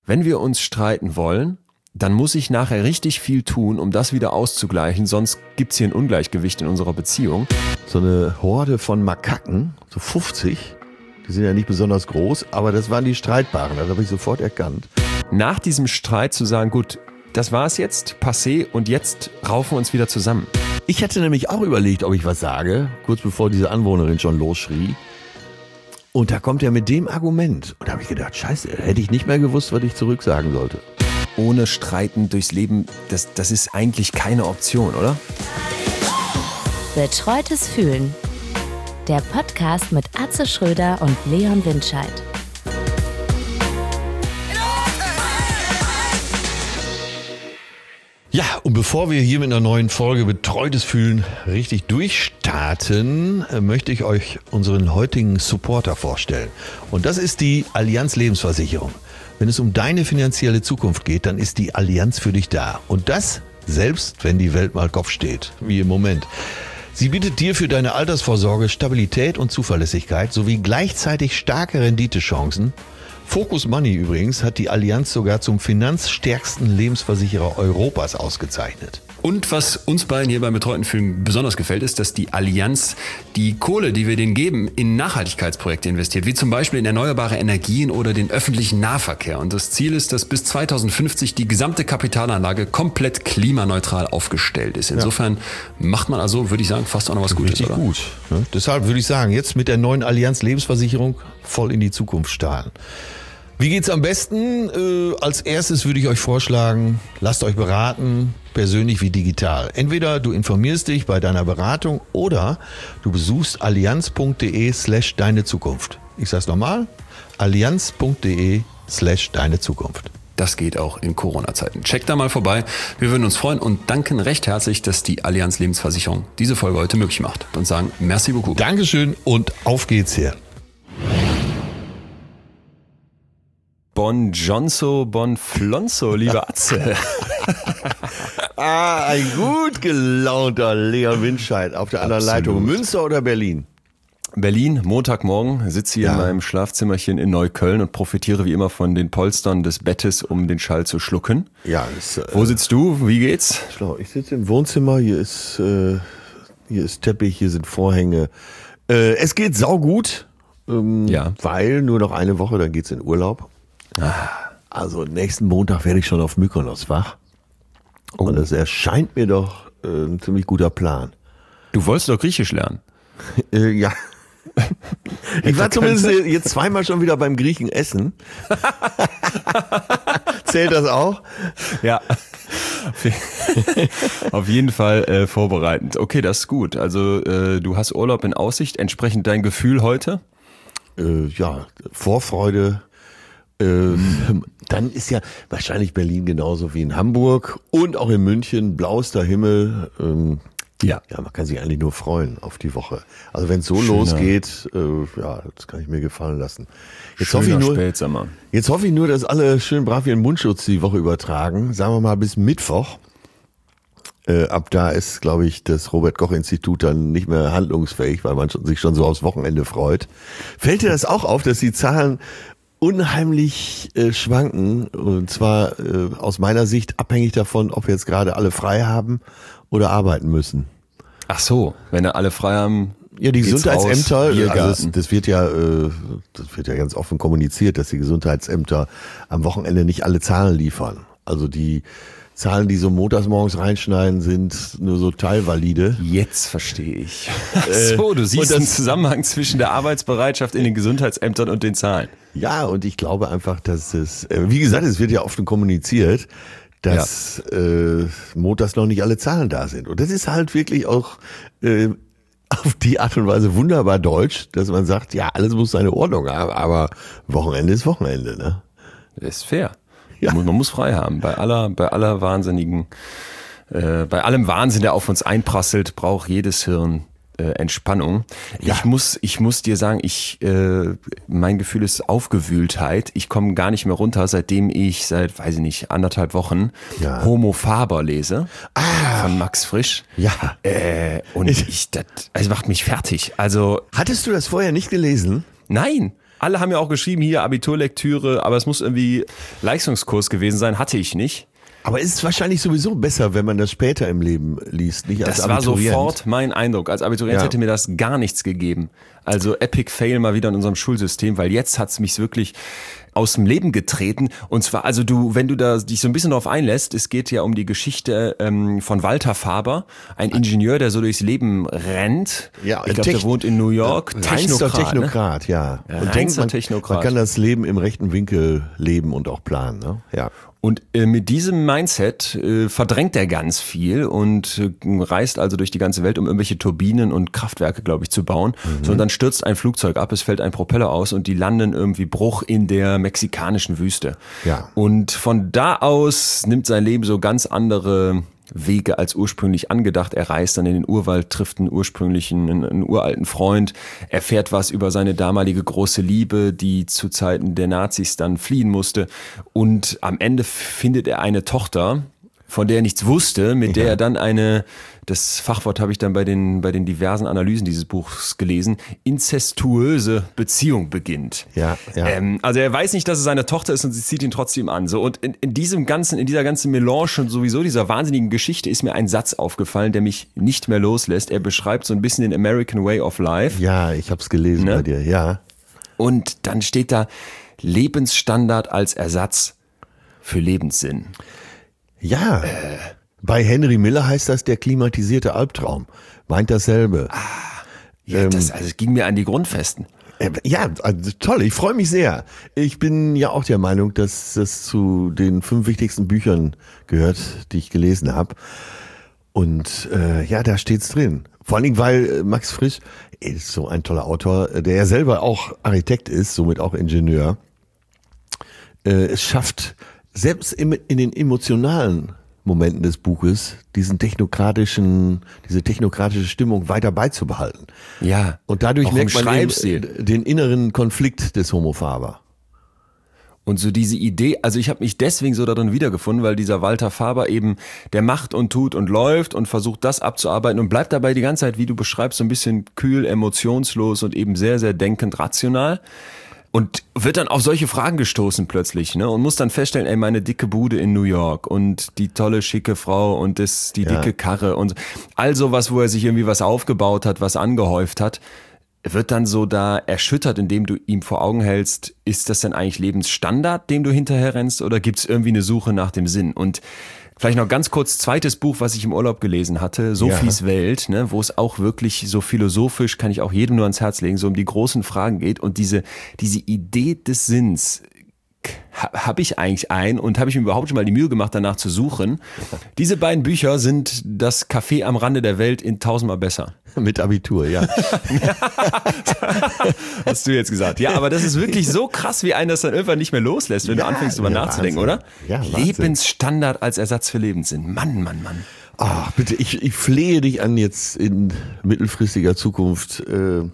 Wenn wir uns streiten wollen, dann muss ich nachher richtig viel tun, um das wieder auszugleichen, sonst gibt's hier ein Ungleichgewicht in unserer Beziehung. So eine Horde von Makaken, so 50, die sind ja nicht besonders groß, aber das waren die Streitbaren, das habe ich sofort erkannt. Nach diesem Streit zu sagen, gut, das war's jetzt, passé und jetzt raufen wir uns wieder zusammen. Ich hatte nämlich auch überlegt, ob ich was sage, kurz bevor diese Anwohnerin schon losschrie. Und da kommt er mit dem Argument. Und da habe ich gedacht, scheiße, hätte ich nicht mehr gewusst, was ich zurücksagen sollte. Ohne Streiten durchs Leben, das ist eigentlich keine Option, oder? Betreutes Fühlen. Der Podcast mit Atze Schröder und Leon Windscheid. Ja, und bevor wir hier mit einer neuen Folge Betreutes Fühlen richtig durchstarten, möchte ich euch unseren heutigen Supporter vorstellen. Und das ist die Allianz Lebensversicherung. Wenn es um deine finanzielle Zukunft geht, dann ist die Allianz für dich da. Und das selbst, wenn die Welt mal Kopf steht, wie im Moment. Sie bietet dir für deine Altersvorsorge Stabilität und Zuverlässigkeit sowie gleichzeitig starke Renditechancen. Focus Money übrigens hat die Allianz sogar zum finanzstärksten Lebensversicherer Europas ausgezeichnet. Und was uns beiden hier beim Betreuten Fühlen besonders gefällt, ist, dass die Allianz die Kohle, die wir denen geben, in Nachhaltigkeitsprojekte investiert, wie zum Beispiel in erneuerbare Energien oder den öffentlichen Nahverkehr. Und das Ziel ist, dass bis 2050 die gesamte Kapitalanlage komplett klimaneutral aufgestellt ist. Insofern macht man also, würde ich sagen, fast auch noch was Gutes, Richtig oder? gut. Ne? Deshalb würde ich sagen, jetzt mit der neuen Allianz Lebensversicherung voll in die Zukunft starten. Wie geht's am besten? Als erstes würde ich euch vorschlagen, lasst euch beraten, persönlich wie digital. Entweder du informierst dich bei deiner Beratung oder du besuchst allianz.de/deine Zukunft. Ich sag's nochmal, allianz.de/deine Zukunft. Das geht auch in Corona-Zeiten. Checkt da mal vorbei. Wir würden uns freuen und danken recht herzlich, dass die Allianz Lebensversicherung diese Folge heute möglich macht. Und sagen merci beaucoup. Dankeschön und auf geht's hier. Bon Jonzo, bon Flonzo, lieber Atze. Ein gut gelaunter Leon Windscheid auf der anderen Leitung. Münster oder Berlin? Berlin, Montagmorgen, sitze hier in meinem Schlafzimmerchen in Neukölln und profitiere wie immer von den Polstern des Bettes, um den Schall zu schlucken. Ja. Wo sitzt du? Wie geht's? Ich sitze im Wohnzimmer, hier ist Teppich, hier sind Vorhänge. Es geht saugut, weil nur noch eine Woche, dann geht's in Urlaub. Also nächsten Montag werde ich schon auf Mykonos wach. Und das erscheint mir doch ein ziemlich guter Plan. Du wolltest doch Griechisch lernen. Ja. Ich war zumindest jetzt zweimal schon wieder beim Griechen essen. Zählt das auch? Ja. Auf jeden Fall vorbereitend. Okay, das ist gut. Also du hast Urlaub in Aussicht. Entsprechend dein Gefühl heute? Vorfreude. Dann ist ja wahrscheinlich Berlin genauso wie in Hamburg und auch in München blauster Himmel. Ja, man kann sich eigentlich nur freuen auf die Woche. Also wenn es so losgeht, das kann ich mir gefallen lassen. Jetzt hoffe ich nur, dass alle schön brav ihren Mundschutz die Woche übertragen. Sagen wir mal bis Mittwoch. Ab da ist, glaube ich, das Robert-Koch-Institut dann nicht mehr handlungsfähig, weil man sich schon so aufs Wochenende freut. Fällt dir das auch auf, dass die Zahlen unheimlich schwanken, und zwar aus meiner Sicht abhängig davon, ob jetzt gerade alle frei haben oder arbeiten müssen. Ach so, wenn alle frei haben. Ja, die Gesundheitsämter, das wird ja ganz offen kommuniziert, dass die Gesundheitsämter am Wochenende nicht alle Zahlen liefern. Also die Zahlen, die so montags morgens reinschneiden, sind nur so teilvalide. Jetzt verstehe ich. So, du siehst den Zusammenhang zwischen der Arbeitsbereitschaft in den Gesundheitsämtern und den Zahlen. Ja, und ich glaube einfach, dass es, wie gesagt, es wird ja offen kommuniziert, dass montags noch nicht alle Zahlen da sind. Und das ist halt wirklich auch auf die Art und Weise wunderbar deutsch, dass man sagt, ja, alles muss seine Ordnung haben, aber Wochenende ist Wochenende, ne? Das ist fair. Ja. Man muss frei haben. Bei allem Wahnsinn, der auf uns einprasselt, braucht jedes Hirn Entspannung. Ja. Ich muss dir sagen, mein Gefühl ist Aufgewühltheit. Ich komme gar nicht mehr runter, seitdem ich seit 1,5 Wochen Homo Faber lese von Max Frisch. Ja. Und das macht mich fertig. Also hattest du das vorher nicht gelesen? Nein. alle haben ja auch geschrieben, hier Abiturlektüre, aber es muss irgendwie Leistungskurs gewesen sein, hatte ich nicht. Aber ist es wahrscheinlich sowieso besser, wenn man das später im Leben liest, nicht als Das war Abiturient? sofort mein Eindruck. Als Abiturient hätte mir das gar nichts gegeben. Also Epic Fail mal wieder in unserem Schulsystem, weil jetzt hat's mich wirklich aus dem Leben getreten. Und zwar, also wenn du da dich so ein bisschen darauf einlässt, es geht ja um die Geschichte von Walter Faber, ein Ingenieur, der so durchs Leben rennt. Ja, ich glaube, der wohnt in New York. Technokrat, ja. Und denkt, man Technokrat. kann das Leben im rechten Winkel leben und auch planen. Ne? Ja. Und mit diesem Mindset verdrängt er ganz viel und reist also durch die ganze Welt, um irgendwelche Turbinen und Kraftwerke, glaube ich, zu bauen. So, und dann stürzt ein Flugzeug ab, es fällt ein Propeller aus und die landen irgendwie Bruch in der mexikanischen Wüste. Ja. Und von da aus nimmt sein Leben so ganz andere Wege als ursprünglich angedacht. Er reist dann in den Urwald, trifft einen uralten Freund, erfährt was über seine damalige große Liebe, die zu Zeiten der Nazis dann fliehen musste. Und am Ende findet er eine Tochter, von der er nichts wusste, mit der er dann das Fachwort habe ich dann bei den diversen Analysen dieses Buchs gelesen, inzestuöse Beziehung beginnt. Ja. Also er weiß nicht, dass es seine Tochter ist und sie zieht ihn trotzdem an. So, und in dieser ganzen Melange und sowieso dieser wahnsinnigen Geschichte ist mir ein Satz aufgefallen, der mich nicht mehr loslässt. Er beschreibt so ein bisschen den American Way of Life. Ja, ich habe es gelesen bei dir, ja. Und dann steht da Lebensstandard als Ersatz für Lebenssinn. Ja, bei Henry Miller heißt das der klimatisierte Albtraum. Meint dasselbe. Ja, es ging mir an die Grundfesten. Ja, also toll, ich freue mich sehr. Ich bin ja auch der Meinung, dass das zu den 5 wichtigsten Büchern gehört, die ich gelesen habe. Und da steht's drin. Vor allen Dingen, weil Max Frisch ist so ein toller Autor, der ja selber auch Architekt ist, somit auch Ingenieur. Es schafft selbst in den emotionalen Momenten des Buches diese technokratische Stimmung weiter beizubehalten. Ja. Und dadurch auch merkt man eben den inneren Konflikt des Homo Faber. Und so diese Idee, also ich habe mich deswegen so darin wiedergefunden, weil dieser Walter Faber eben, der macht und tut und läuft und versucht das abzuarbeiten und bleibt dabei die ganze Zeit, wie du beschreibst, so ein bisschen kühl, emotionslos und eben sehr, sehr denkend rational. Und wird dann auf solche Fragen gestoßen plötzlich, ne? Und muss dann feststellen, ey, meine dicke Bude in New York und die tolle, schicke Frau und die dicke Karre und all sowas, wo er sich irgendwie was aufgebaut hat, was angehäuft hat, wird dann so da erschüttert, indem du ihm vor Augen hältst, ist das denn eigentlich Lebensstandard, dem du hinterher rennst, oder gibt's irgendwie eine Suche nach dem Sinn? Und vielleicht noch ganz kurz, zweites Buch, was ich im Urlaub gelesen hatte, Sophies Welt, ne, wo es auch wirklich so philosophisch, kann ich auch jedem nur ans Herz legen, so um die großen Fragen geht. Und diese Idee des Sinns habe ich eigentlich und habe ich mir überhaupt schon mal die Mühe gemacht, danach zu suchen. Diese beiden Bücher sind das Café am Rande der Welt in 1000-mal besser. Mit Abitur, ja. Hast du jetzt gesagt. Ja, aber das ist wirklich so krass, wie einen das dann irgendwann nicht mehr loslässt, wenn du anfängst, drüber nachzudenken, Wahnsinn. oder? Ja, Wahnsinn. Lebensstandard als Ersatz für Lebenssinn. Mann. Ach, bitte, ich flehe dich an, jetzt in mittelfristiger Zukunft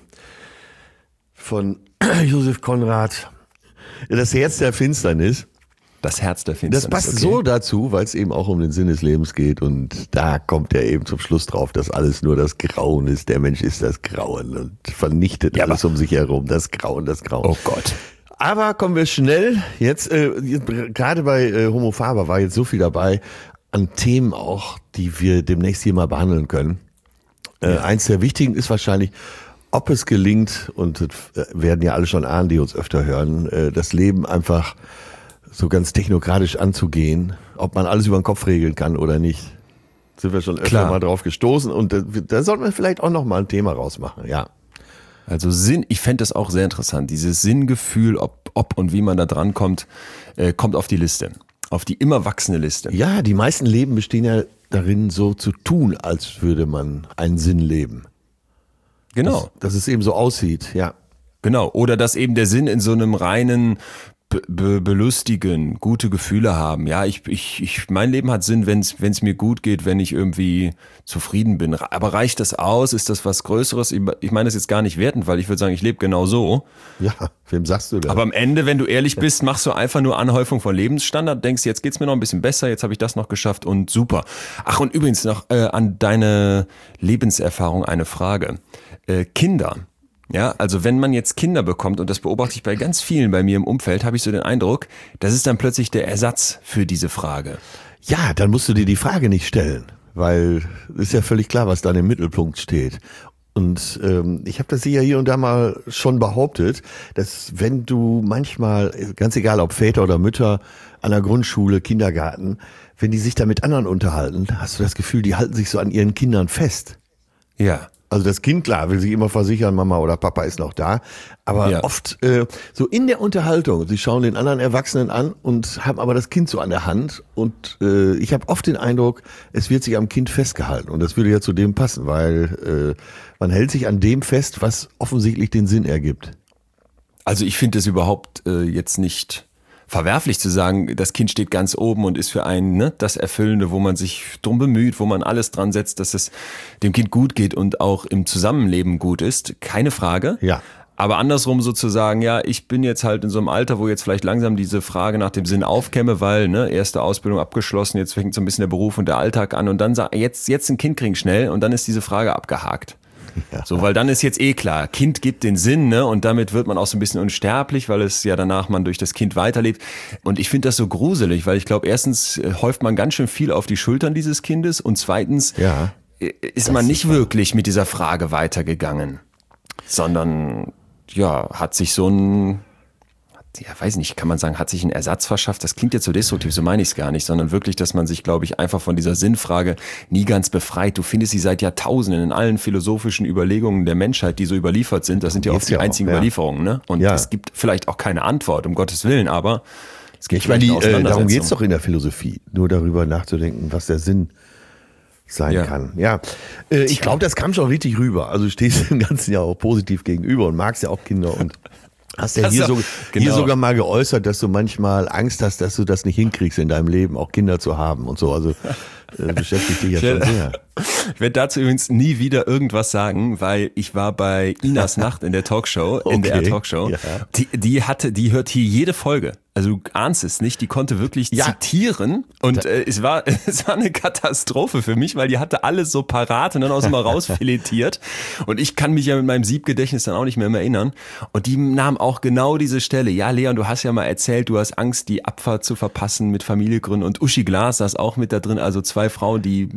von Josef Conrad, das Herz der Finsternis. Das Herz der Finsternis. Das passt so dazu, weil es eben auch um den Sinn des Lebens geht, und da kommt er eben zum Schluss drauf, dass alles nur das Grauen ist. Der Mensch ist das Grauen und vernichtet alles um sich herum. Das Grauen. Oh Gott. Aber kommen wir schnell jetzt, gerade bei Homo Faber war jetzt so viel dabei an Themen auch, die wir demnächst hier mal behandeln können. Eins der wichtigen ist wahrscheinlich, ob es gelingt, und das werden ja alle schon ahnen, die uns öfter hören, das Leben einfach so ganz technokratisch anzugehen, ob man alles über den Kopf regeln kann oder nicht. Sind wir schon öfter mal drauf gestoßen, und da sollten wir vielleicht auch noch mal ein Thema rausmachen, ja. Also Sinn, ich fände das auch sehr interessant. Dieses Sinngefühl, ob und wie man da dran kommt, kommt auf die Liste. Auf die immer wachsende Liste. Ja, die meisten Leben bestehen ja darin, so zu tun, als würde man einen Sinn leben. Genau. Dass es eben so aussieht, ja. Genau. Oder dass eben der Sinn in so einem reinen belustigen, gute Gefühle haben. Ja, mein Leben hat Sinn, wenn es mir gut geht, wenn ich irgendwie zufrieden bin. Aber reicht das aus? Ist das was Größeres? Ich meine das jetzt gar nicht wertend, weil ich würde sagen, ich lebe genau so. Ja, wem sagst du das? Aber am Ende, wenn du ehrlich bist, machst du einfach nur Anhäufung von Lebensstandard, denkst, jetzt geht's mir noch ein bisschen besser, jetzt habe ich das noch geschafft und super. Ach, und übrigens noch an deine Lebenserfahrung eine Frage. Kinder Ja, also wenn man jetzt Kinder bekommt, und das beobachte ich bei ganz vielen bei mir im Umfeld, habe ich so den Eindruck, das ist dann plötzlich der Ersatz für diese Frage. Ja, dann musst du dir die Frage nicht stellen, weil ist ja völlig klar, was da im Mittelpunkt steht. Und ich habe das hier und da mal schon behauptet, dass wenn du manchmal, ganz egal ob Väter oder Mütter, an der Grundschule, Kindergarten, wenn die sich da mit anderen unterhalten, hast du das Gefühl, die halten sich so an ihren Kindern fest. Ja. Also das Kind, klar, will sich immer versichern, Mama oder Papa ist noch da. Aber Ja. oft so in der Unterhaltung, sie schauen den anderen Erwachsenen an und haben aber das Kind so an der Hand. Und ich habe oft den Eindruck, es wird sich am Kind festgehalten. Und das würde ja zu dem passen, weil man hält sich an dem fest, was offensichtlich den Sinn ergibt. Also ich finde es überhaupt jetzt nicht verwerflich zu sagen, das Kind steht ganz oben und ist für einen das Erfüllende, wo man sich drum bemüht, wo man alles dran setzt, dass es dem Kind gut geht und auch im Zusammenleben gut ist. Keine Frage. Ja. Aber andersrum sozusagen, ja, ich bin jetzt halt in so einem Alter, wo jetzt vielleicht langsam diese Frage nach dem Sinn aufkäme, weil erste Ausbildung abgeschlossen, jetzt fängt so ein bisschen der Beruf und der Alltag an und dann jetzt ein Kind kriegen schnell und dann ist diese Frage abgehakt. Ja. So, weil dann ist jetzt klar, Kind gibt den Sinn, und damit wird man auch so ein bisschen unsterblich, weil es ja danach man durch das Kind weiterlebt. Und ich finde das so gruselig, weil ich glaube, erstens häuft man ganz schön viel auf die Schultern dieses Kindes und zweitens ist man nicht wirklich mit dieser Frage weitergegangen, sondern hat sich so ein, weiß nicht, kann man sagen, hat sich einen Ersatz verschafft. Das klingt jetzt so destruktiv, so meine ich es gar nicht, sondern wirklich, dass man sich, glaube ich, einfach von dieser Sinnfrage nie ganz befreit. Du findest sie seit Jahrtausenden in allen philosophischen Überlegungen der Menschheit, die so überliefert sind. Das sind ja oft die einzigen Überlieferungen, ne? Und es gibt vielleicht auch keine Antwort, um Gottes Willen, aber es gibt vielleicht eine Auseinandersetzung. Darum geht es doch in der Philosophie, nur darüber nachzudenken, was der Sinn sein kann. Ja, ich glaube, das kam schon richtig rüber. Also du stehst dem Ganzen ja auch positiv gegenüber und magst ja auch Kinder und hast ja hier sogar mal geäußert, dass du manchmal Angst hast, dass du das nicht hinkriegst in deinem Leben, auch Kinder zu haben und so. Also beschäftigt dich ja schon sehr. Ich werde dazu übrigens nie wieder irgendwas sagen, weil ich war bei Inas Nacht in der Talkshow, NDR Talkshow. Ja. Die hört hier jede Folge. Also du ahnst es nicht, die konnte wirklich zitieren und es war eine Katastrophe für mich, weil die hatte alles so parat und dann auch so mal rausfiletiert und ich kann mich ja mit meinem Siebgedächtnis dann auch nicht mehr erinnern und die nahm auch genau diese Stelle. Ja, Leon, du hast ja mal erzählt, du hast Angst, die Abfahrt zu verpassen mit Familie gründen und Uschi Glas saß auch mit da drin, also zwei Frauen, die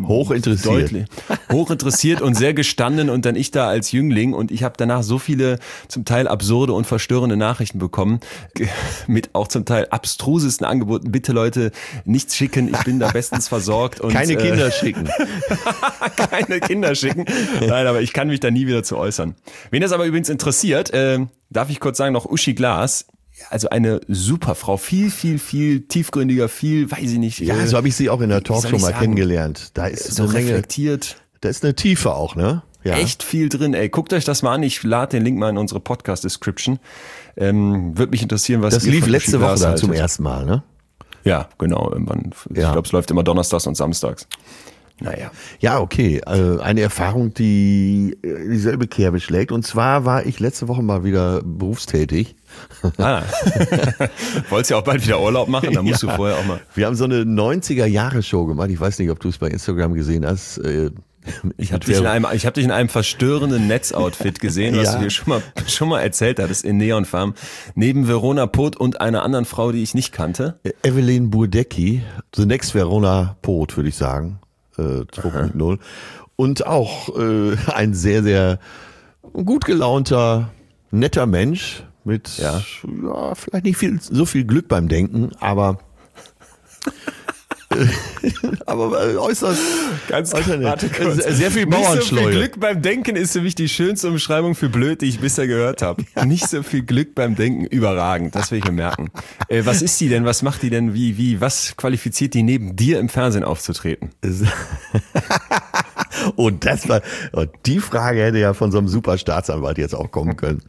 hochinteressiert und sehr gestanden und dann ich da als Jüngling und ich habe danach so viele zum Teil absurde und verstörende Nachrichten bekommen, mit auch zum Teil abstrusesten Angeboten. Bitte Leute, nichts schicken, ich bin da bestens versorgt. Und, keine Kinder schicken. Keine Kinder schicken. Nein, aber ich kann mich da nie wieder zu äußern. Wen das aber übrigens interessiert, darf ich kurz sagen, noch Uschi Glas. Also eine super Frau, viel tiefgründiger, weiß ich nicht. Ja, so habe ich sie auch in der Talkshow mal kennengelernt. Da ist so reflektiert. Da ist eine Tiefe auch, ne? Ja. Echt viel drin, ey. Guckt euch das mal an. Ich lade den Link mal in unsere Podcast-Description. Würde mich interessieren, was das lief letzte Woche dann zum ersten Mal, ne? Ja, genau. Ich glaube, es läuft immer donnerstags und samstags. Naja. Ja, okay. Eine Erfahrung, die dieselbe Kerbe schlägt. Und zwar war ich letzte Woche mal wieder berufstätig. Wolltest ja auch bald wieder Urlaub machen, dann musst du vorher auch mal. Wir haben so eine 90er-Jahre-Show gemacht. Ich weiß nicht, ob du es bei Instagram gesehen hast. Ich habe dich in einem verstörenden Netzoutfit gesehen, was du hier schon mal erzählt hattest, in Neonfarben. Neben Verona Poth und einer anderen Frau, die ich nicht kannte. Evelyn Burdecki, the next Verona Poth, würde ich sagen. 2.0. Und auch ein sehr, sehr gut gelaunter, netter Mensch mit vielleicht nicht so viel Glück beim Denken, aber äußerst sehr viel Bauernschleue. Nicht so viel Glück beim Denken ist für mich die schönste Umschreibung für blöd, die ich bisher gehört habe. Nicht so viel Glück beim Denken, überragend, das will ich mir merken. Was ist die denn, was macht die denn, was qualifiziert die neben dir im Fernsehen aufzutreten? Und die Frage hätte ja von so einem super Staatsanwalt jetzt auch kommen können.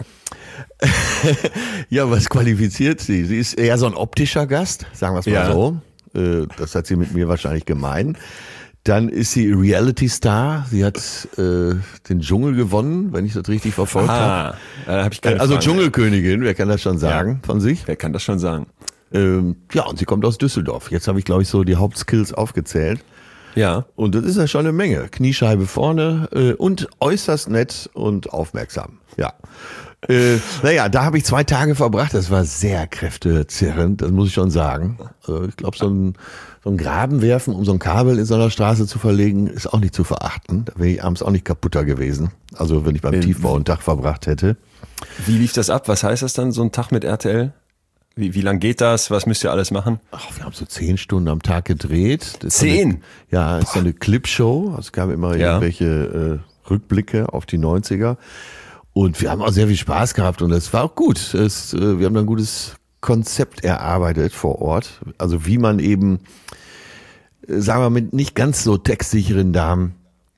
Ja, was qualifiziert sie? Sie ist eher so ein optischer Gast, sagen wir es mal so. Das hat sie mit mir wahrscheinlich gemein. Dann ist sie Reality-Star. Sie hat den Dschungel gewonnen, wenn ich das richtig verfolgt habe. Also Dschungelkönigin, wer kann das schon sagen von sich? Wer kann das schon sagen? Und sie kommt aus Düsseldorf. Jetzt habe ich, glaube ich, so die Hauptskills aufgezählt. Ja. Und das ist ja schon eine Menge. Kniescheibe vorne und äußerst nett und aufmerksam. Ja. Naja, da habe ich 2 Tage verbracht. Das war sehr kräftezerrend, das muss ich schon sagen. Also ich glaube, so ein Graben werfen, um so ein Kabel in so einer Straße zu verlegen, ist auch nicht zu verachten. Da wäre ich abends auch nicht kaputter gewesen. Also wenn ich beim Tiefbau einen Tag verbracht hätte. Wie lief das ab? Was heißt das dann, so ein Tag mit RTL? Wie lang geht das? Was müsst ihr alles machen? Ach, wir haben so 10 Stunden am Tag gedreht. 10? Ja, ist so eine Clipshow. Also es gab immer irgendwelche Rückblicke auf die 90er. Und wir haben auch sehr viel Spaß gehabt und es war auch gut. Wir haben ein gutes Konzept erarbeitet vor Ort. Also wie man eben, sagen wir, mit nicht ganz so textsicheren Damen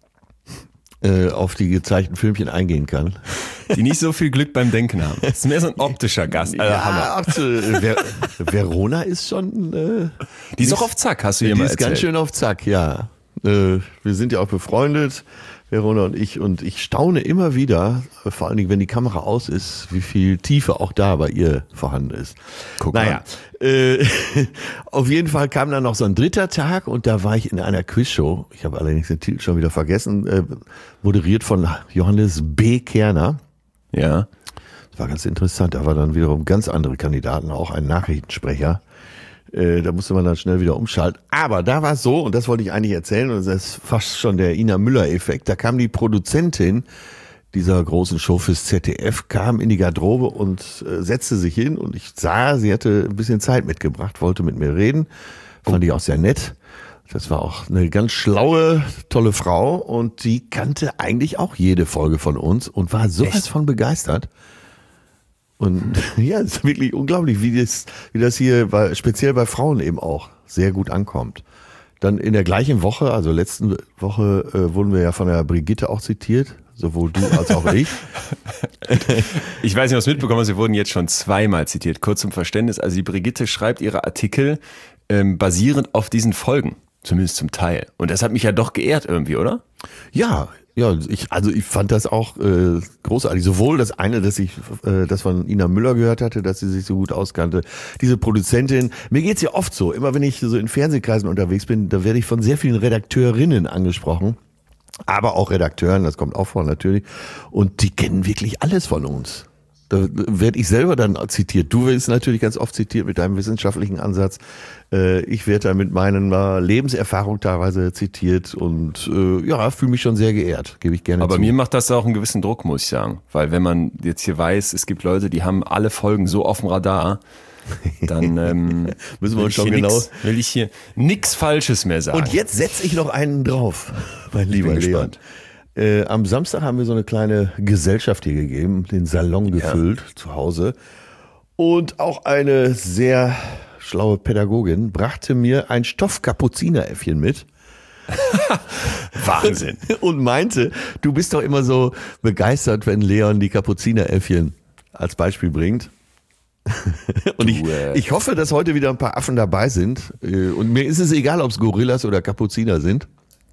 auf die gezeigten Filmchen eingehen kann. Die nicht so viel Glück beim Denken haben. Das ist mehr so ein optischer Gast. Ja, Verona ist schon... die ist auch auf Zack, hast du hier mal erzählt. Die ist ganz schön auf Zack, ja. Wir sind ja auch befreundet, Verona und ich staune immer wieder, vor allen Dingen, wenn die Kamera aus ist, wie viel Tiefe auch da bei ihr vorhanden ist. Guck mal. Auf jeden Fall kam dann noch so ein 3. Tag und da war ich in einer Quizshow, ich habe allerdings den Titel schon wieder vergessen, moderiert von Johannes B. Kerner. Ja. Das war ganz interessant, da war dann wiederum ganz andere Kandidaten, auch ein Nachrichtensprecher. Da musste man dann schnell wieder umschalten. Aber da war es so, und das wollte ich eigentlich erzählen, und das ist fast schon der Ina Müller-Effekt, da kam die Produzentin dieser großen Show fürs ZDF, kam in die Garderobe und setzte sich hin und ich sah, sie hatte ein bisschen Zeit mitgebracht, wollte mit mir reden, fand ich auch sehr nett. Das war auch eine ganz schlaue, tolle Frau und die kannte eigentlich auch jede Folge von uns und war sowas von begeistert. Und ja, es ist wirklich unglaublich, wie das hier speziell bei Frauen eben auch sehr gut ankommt. Dann in der gleichen Woche, also letzte Woche, wurden wir ja von der Brigitte auch zitiert, sowohl du als auch ich. Ich weiß nicht, was mitbekommen hast, wir wurden jetzt schon 2-mal zitiert. Kurz zum Verständnis, also die Brigitte schreibt ihre Artikel basierend auf diesen Folgen, zumindest zum Teil. Und das hat mich ja doch geehrt irgendwie, oder? Ja, ich fand das auch großartig. Sowohl das eine, dass ich das von Ina Müller gehört hatte, dass sie sich so gut auskannte. Diese Produzentin, mir geht's ja oft so, immer wenn ich so in Fernsehkreisen unterwegs bin, da werde ich von sehr vielen Redakteurinnen angesprochen. Aber auch Redakteuren, das kommt auch vor natürlich. Und die kennen wirklich alles von uns. Da werde ich selber dann zitiert. Du wirst natürlich ganz oft zitiert mit deinem wissenschaftlichen Ansatz. Ich werde da mit meiner Lebenserfahrung teilweise zitiert und fühle mich schon sehr geehrt, gebe ich gerne zu. Aber mir macht das auch einen gewissen Druck, muss ich sagen. Weil wenn man jetzt hier weiß, es gibt Leute, die haben alle Folgen so auf dem Radar, dann müssen wir uns schon genau... will ich hier nichts Falsches mehr sagen. Und jetzt setze ich noch einen drauf, mein lieber Leon. Am Samstag haben wir so eine kleine Gesellschaft hier gegeben, den Salon gefüllt zu Hause. Und auch eine sehr schlaue Pädagogin brachte mir ein Stoff-Kapuzineräffchen mit. Wahnsinn. Und meinte, du bist doch immer so begeistert, wenn Leon die Kapuzineräffchen als Beispiel bringt. Und ich hoffe, dass heute wieder ein paar Affen dabei sind. Und mir ist es egal, ob es Gorillas oder Kapuziner sind.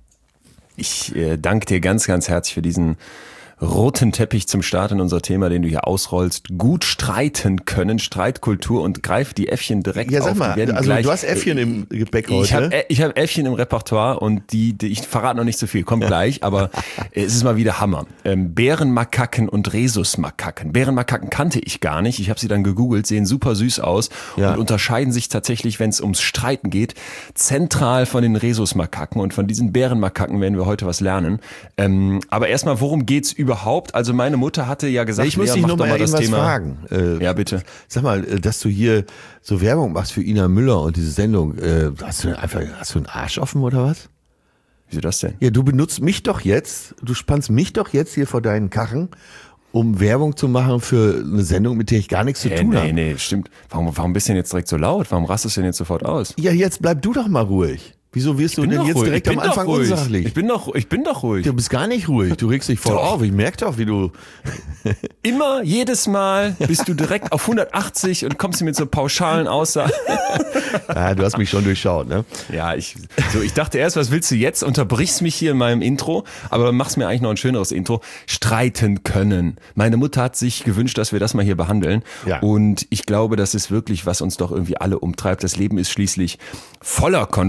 Ich danke dir ganz, ganz herzlich für diesen roten Teppich zum Start in unser Thema, den du hier ausrollst. Gut streiten können, Streitkultur, und greif die Äffchen direkt auf. Ja, sag mal, also gleich, du hast Äffchen im Gepäck heute. Ich hab Äffchen im Repertoire und die ich verrate noch nicht so viel, kommt gleich, aber es ist mal wieder Hammer. Bärenmakaken und Rhesusmakaken. Bärenmakaken kannte ich gar nicht. Ich habe sie dann gegoogelt, sehen super süß aus und unterscheiden sich tatsächlich, wenn es ums Streiten geht, zentral von den Rhesusmakaken, und von diesen Bärenmakaken werden wir heute was lernen. Aber erstmal, worum geht's überhaupt? Also meine Mutter hatte ja gesagt, ich muss dich noch mal das Thema fragen. Ja, bitte. Sag mal, dass du hier so Werbung machst für Ina Müller und diese Sendung, hast du einen Arsch offen oder was? Wieso das denn? Ja, du spannst mich doch jetzt hier vor deinen Karren, um Werbung zu machen für eine Sendung, mit der ich gar nichts zu tun habe. Nee, stimmt. Warum bist du denn jetzt direkt so laut? Warum rastest du denn jetzt sofort aus? Ja, jetzt bleib du doch mal ruhig. Wieso wirst du denn jetzt ruhig. direkt am Anfang unsachlich? Ich bin doch ruhig. Du bist gar nicht ruhig. Du regst dich voll auf. Ich merke doch, wie du... Immer, jedes Mal bist du direkt auf 180 und kommst mit so pauschalen Aussagen. Ja, du hast mich schon durchschaut, ne? Ja, ich dachte erst, was willst du jetzt? Unterbrichst mich hier in meinem Intro, aber machst mir eigentlich noch ein schöneres Intro. Streiten können. Meine Mutter hat sich gewünscht, dass wir das mal hier behandeln. Ja. Und ich glaube, das ist wirklich, was uns doch irgendwie alle umtreibt. Das Leben ist schließlich voller Konflikte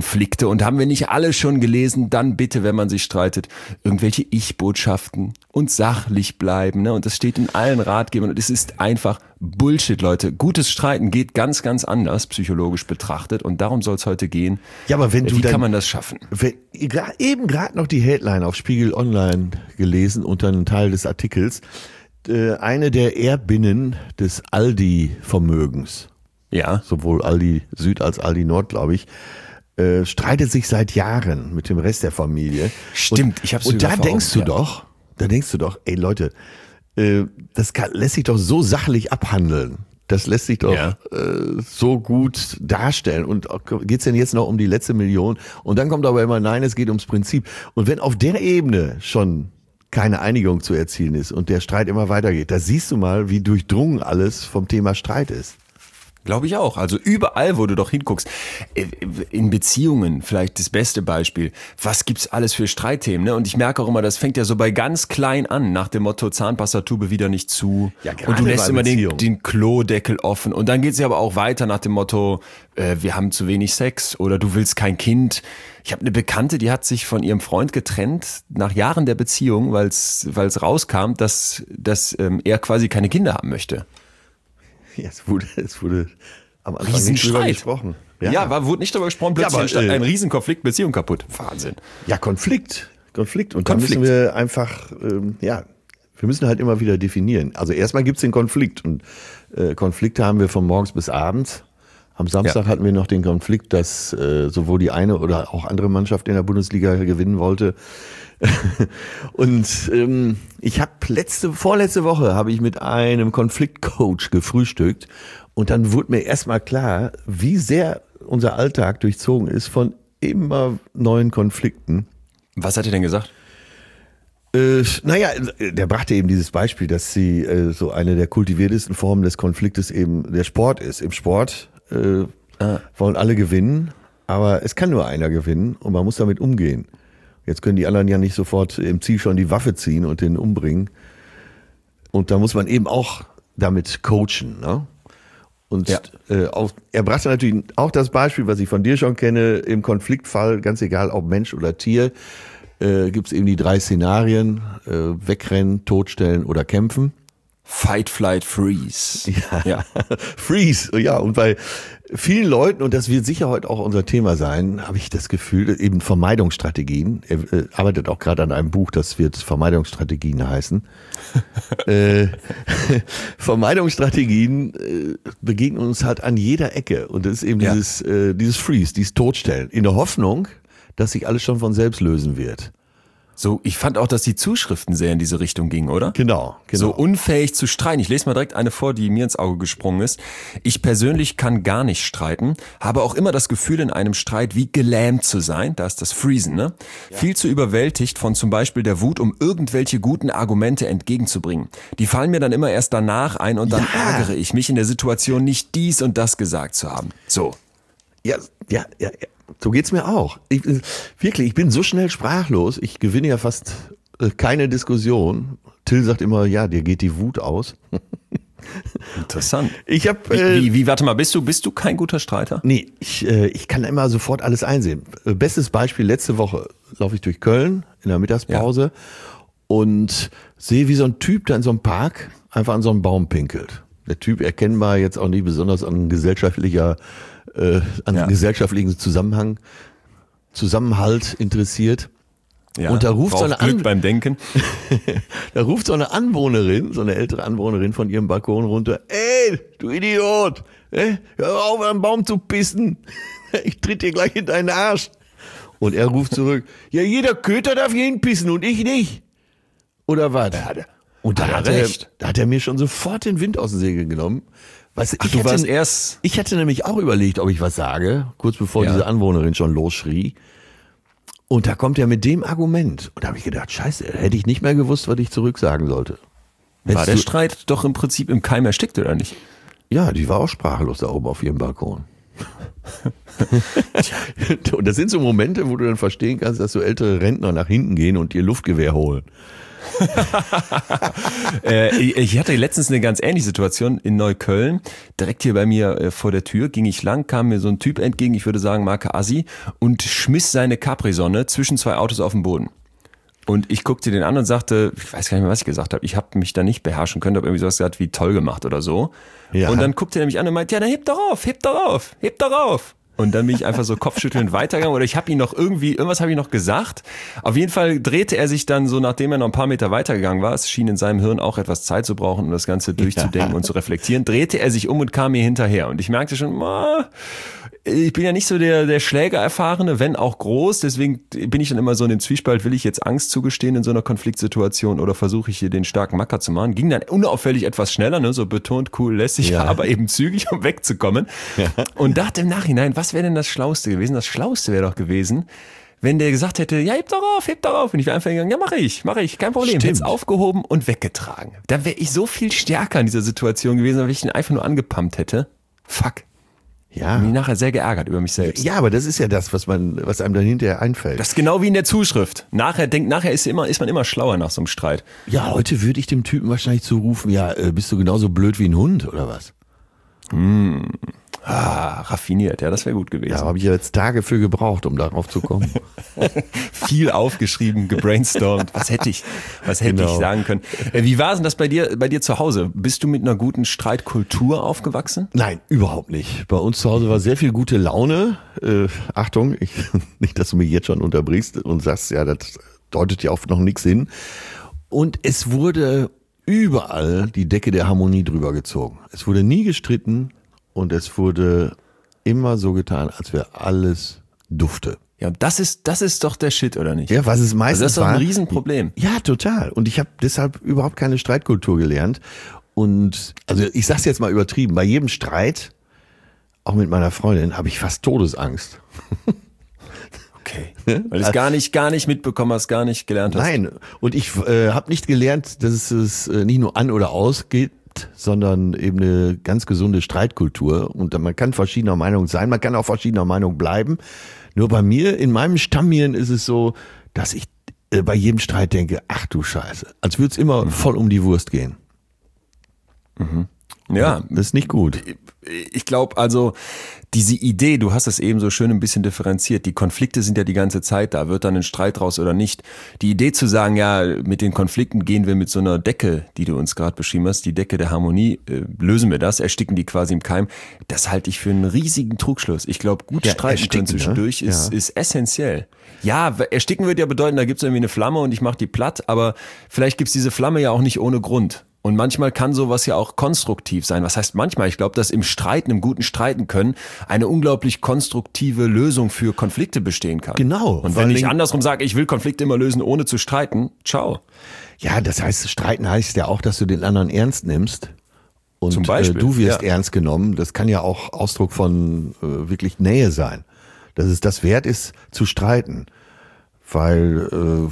und haben wir nicht alle schon gelesen, dann bitte, wenn man sich streitet, irgendwelche Ich-Botschaften und sachlich bleiben. Ne? Und das steht in allen Ratgebern und es ist einfach Bullshit, Leute. Gutes Streiten geht ganz, ganz anders, psychologisch betrachtet, und darum soll es heute gehen. Ja, aber wenn du Wie dann, kann man das schaffen? Eben gerade noch die Headline auf Spiegel Online gelesen unter einem Teil des Artikels. Eine der Erbinnen des Aldi-Vermögens, Ja. sowohl Aldi Süd als Aldi Nord, glaube ich, streitet sich seit Jahren mit dem Rest der Familie. Stimmt, ich hab's Und sogar da vor denkst Augen, du doch, ey Leute, lässt sich doch so sachlich abhandeln. Das lässt sich doch so gut darstellen. Und geht's denn jetzt noch um die letzte Million? Und dann kommt aber immer, nein, es geht ums Prinzip. Und wenn auf der Ebene schon keine Einigung zu erzielen ist und der Streit immer weitergeht, da siehst du mal, wie durchdrungen alles vom Thema Streit ist. Glaube ich auch. Also überall, wo du doch hinguckst. In Beziehungen vielleicht das beste Beispiel. Was gibt's alles für Streitthemen? Ne? Und ich merke auch immer, das fängt ja so bei ganz klein an, nach dem Motto Zahnpastatube wieder nicht zu. Ja, gerade und du lässt bei immer Beziehungen. den Klodeckel offen. Und dann geht's ja aber auch weiter nach dem Motto, wir haben zu wenig Sex oder du willst kein Kind. Ich habe eine Bekannte, die hat sich von ihrem Freund getrennt nach Jahren der Beziehung, weil es rauskam, dass er quasi keine Kinder haben möchte. Ja, es wurde am Anfang nicht Riesenstreit. drüber gesprochen. Wurde nicht darüber gesprochen, plötzlich aber, entstand ein Riesenkonflikt, Beziehung kaputt. Wahnsinn. Ja, Konflikt. Und da Konflikt. müssen wir einfach, wir müssen halt immer wieder definieren. Also erstmal gibt's den Konflikt und Konflikte haben wir von morgens bis abends. Am Samstag hatten wir noch den Konflikt, dass sowohl die eine oder auch andere Mannschaft in der Bundesliga gewinnen wollte. Und ich habe vorletzte Woche habe ich mit einem Konfliktcoach gefrühstückt und dann wurde mir erstmal klar, wie sehr unser Alltag durchzogen ist von immer neuen Konflikten. Was hat er denn gesagt? Der brachte eben dieses Beispiel, dass sie so eine der kultiviertesten Formen des Konfliktes eben der Sport ist. Im Sport wollen alle gewinnen, aber es kann nur einer gewinnen und man muss damit umgehen. Jetzt können die anderen ja nicht sofort im Ziel schon die Waffe ziehen und den umbringen. Und da muss man eben auch damit coachen. Ne? Und er brachte natürlich auch das Beispiel, was ich von dir schon kenne, im Konfliktfall, ganz egal ob Mensch oder Tier, gibt es eben die 3 Szenarien, wegrennen, totstellen oder kämpfen. Fight, Flight, Freeze. Ja. Freeze, ja. Und bei vielen Leuten, und das wird sicher heute auch unser Thema sein, habe ich das Gefühl, eben Vermeidungsstrategien. Er arbeitet auch gerade an einem Buch, das wird Vermeidungsstrategien heißen. Vermeidungsstrategien begegnen uns halt an jeder Ecke. Und das ist eben dieses Freeze, dieses Totstellen. In der Hoffnung, dass sich alles schon von selbst lösen wird. So, ich fand auch, dass die Zuschriften sehr in diese Richtung gingen, oder? Genau. So unfähig zu streiten. Ich lese mal direkt eine vor, die mir ins Auge gesprungen ist. Ich persönlich kann gar nicht streiten, habe auch immer das Gefühl, in einem Streit wie gelähmt zu sein. Da ist das Freezen, ne? Ja. Viel zu überwältigt von zum Beispiel der Wut, um irgendwelche guten Argumente entgegenzubringen. Die fallen mir dann immer erst danach ein und dann ärgere ich mich in der Situation, nicht dies und das gesagt zu haben. So. Ja. So geht's mir auch. Ich bin so schnell sprachlos. Ich gewinne ja fast keine Diskussion. Till sagt immer, ja, dir geht die Wut aus. Interessant. Ich habe warte mal, bist du kein guter Streiter? Nee, ich kann immer sofort alles einsehen. Bestes Beispiel, letzte Woche laufe ich durch Köln in der Mittagspause und sehe, wie so ein Typ da in so einem Park einfach an so einem Baum pinkelt. Der Typ erkennbar jetzt auch nicht besonders an gesellschaftlichen Zusammenhalt interessiert. Ja, und da ruft so eine beim Denken. Da ruft so eine Anwohnerin, so eine ältere Anwohnerin von ihrem Balkon runter: Ey, du Idiot, hör auf, am Baum zu pissen. Ich tritt dir gleich in deinen Arsch. Und er ruft zurück: Ja, jeder Köter darf hier hinpissen und ich nicht. Oder was? Und da hat er mir schon sofort den Wind aus den Segeln genommen. Weißt du, ich hatte nämlich auch überlegt, ob ich was sage, kurz bevor diese Anwohnerin schon losschrie. Und da kommt er mit dem Argument. Und da habe ich gedacht, scheiße, hätte ich nicht mehr gewusst, was ich zurücksagen sollte. War der Streit doch im Prinzip im Keim erstickt, oder nicht? Ja, die war auch sprachlos da oben auf ihrem Balkon. Und das sind so Momente, wo du dann verstehen kannst, dass so ältere Rentner nach hinten gehen und ihr Luftgewehr holen. Ich hatte letztens eine ganz ähnliche Situation in Neukölln. Direkt hier bei mir vor der Tür ging ich lang, kam mir so ein Typ entgegen, ich würde sagen Marke Assi, und schmiss seine Capri-Sonne zwischen zwei Autos auf den Boden. Und ich guckte den an und sagte, ich weiß gar nicht mehr, was ich gesagt habe. Ich habe mich da nicht beherrschen können, habe irgendwie sowas gesagt wie toll gemacht oder so. Ja. Und dann guckte er mich an und meinte, ja, dann heb doch auf, heb doch auf, heb doch auf. Und dann bin ich einfach so kopfschüttelnd weitergegangen oder ich habe ihn noch irgendwas habe ich noch gesagt. Auf jeden Fall drehte er sich dann so, nachdem er noch ein paar Meter weitergegangen war, es schien in seinem Hirn auch etwas Zeit zu brauchen, um das Ganze durchzudenken und zu reflektieren, drehte er sich um und kam mir hinterher. Und ich merkte schon, ich bin ja nicht so der Schlägererfahrene, wenn auch groß, deswegen bin ich dann immer so in dem Zwiespalt, will ich jetzt Angst zugestehen in so einer Konfliktsituation oder versuche ich hier den starken Macker zu machen? Ging dann unauffällig etwas schneller, ne? So betont, cool, lässig, aber eben zügig, um wegzukommen. Ja. Und dachte im Nachhinein, was wäre denn das Schlauste gewesen? Das Schlauste wäre doch gewesen, wenn der gesagt hätte, ja, heb doch auf. Und ich wäre einfach gegangen, ja, mache ich, kein Problem. Hätte es aufgehoben und weggetragen. Da wäre ich so viel stärker in dieser Situation gewesen, wenn ich ihn einfach nur angepumpt hätte. Fuck. Ja. Ich bin nachher sehr geärgert über mich selbst. Ja, aber das ist ja das, was einem dann hinterher einfällt. Das ist genau wie in der Zuschrift. Nachher ist man immer schlauer nach so einem Streit. Ja, heute würde ich dem Typen wahrscheinlich zurufen, ja, bist du genauso blöd wie ein Hund oder was? Raffiniert, ja, das wäre gut gewesen. Ja, habe ich ja jetzt Tage für gebraucht, um darauf zu kommen. Viel aufgeschrieben, gebrainstormt. Was hätte ich sagen können? Wie war es denn das bei dir zu Hause? Bist du mit einer guten Streitkultur aufgewachsen? Nein, überhaupt nicht. Bei uns zu Hause war sehr viel gute Laune. Achtung, nicht, dass du mich jetzt schon unterbrichst und sagst, ja, das deutet ja auf noch nichts hin. Und es wurde überall die Decke der Harmonie drüber gezogen. Es wurde nie gestritten. Und es wurde immer so getan, als wäre alles dufte. Ja, das ist doch der Shit, oder nicht? Ja, was es meistens das ist doch ein Riesenproblem. Ja, total. Und ich habe deshalb überhaupt keine Streitkultur gelernt. Und also ich sag's jetzt mal übertrieben, bei jedem Streit, auch mit meiner Freundin, habe ich fast Todesangst. Okay. Weil du es gar nicht mitbekommen hast, gar nicht gelernt hast. Nein, und ich habe nicht gelernt, dass es nicht nur an oder aus geht, sondern eben eine ganz gesunde Streitkultur. Und man kann verschiedener Meinung sein, man kann auch verschiedener Meinung bleiben. Nur bei mir, in meinem Stammhirn ist es so, dass ich bei jedem Streit denke, ach du Scheiße, als würde es immer voll um die Wurst gehen. Mhm. Ja, das ist nicht gut. Ich glaube also, diese Idee, du hast es eben so schön ein bisschen differenziert, die Konflikte sind ja die ganze Zeit da, wird dann ein Streit raus oder nicht. Die Idee zu sagen, ja, mit den Konflikten gehen wir mit so einer Decke, die du uns gerade beschrieben hast, die Decke der Harmonie, lösen wir das, ersticken die quasi im Keim, das halte ich für einen riesigen Trugschluss. Ich glaube, gut streiten können zwischendurch ist essentiell. Ja, ersticken würde ja bedeuten, da gibt es irgendwie eine Flamme und ich mache die platt, aber vielleicht gibt es diese Flamme ja auch nicht ohne Grund. Und manchmal kann sowas ja auch konstruktiv sein. Was heißt manchmal? Ich glaube, dass im Streiten, im guten Streiten können, eine unglaublich konstruktive Lösung für Konflikte bestehen kann. Genau. Und wenn ich andersrum sage, ich will Konflikte immer lösen, ohne zu streiten, ciao. Ja, das heißt, streiten heißt ja auch, dass du den anderen ernst nimmst. Und zum Beispiel, du wirst ernst genommen. Das kann ja auch Ausdruck von wirklich Nähe sein. Dass es das wert ist, zu streiten. Weil,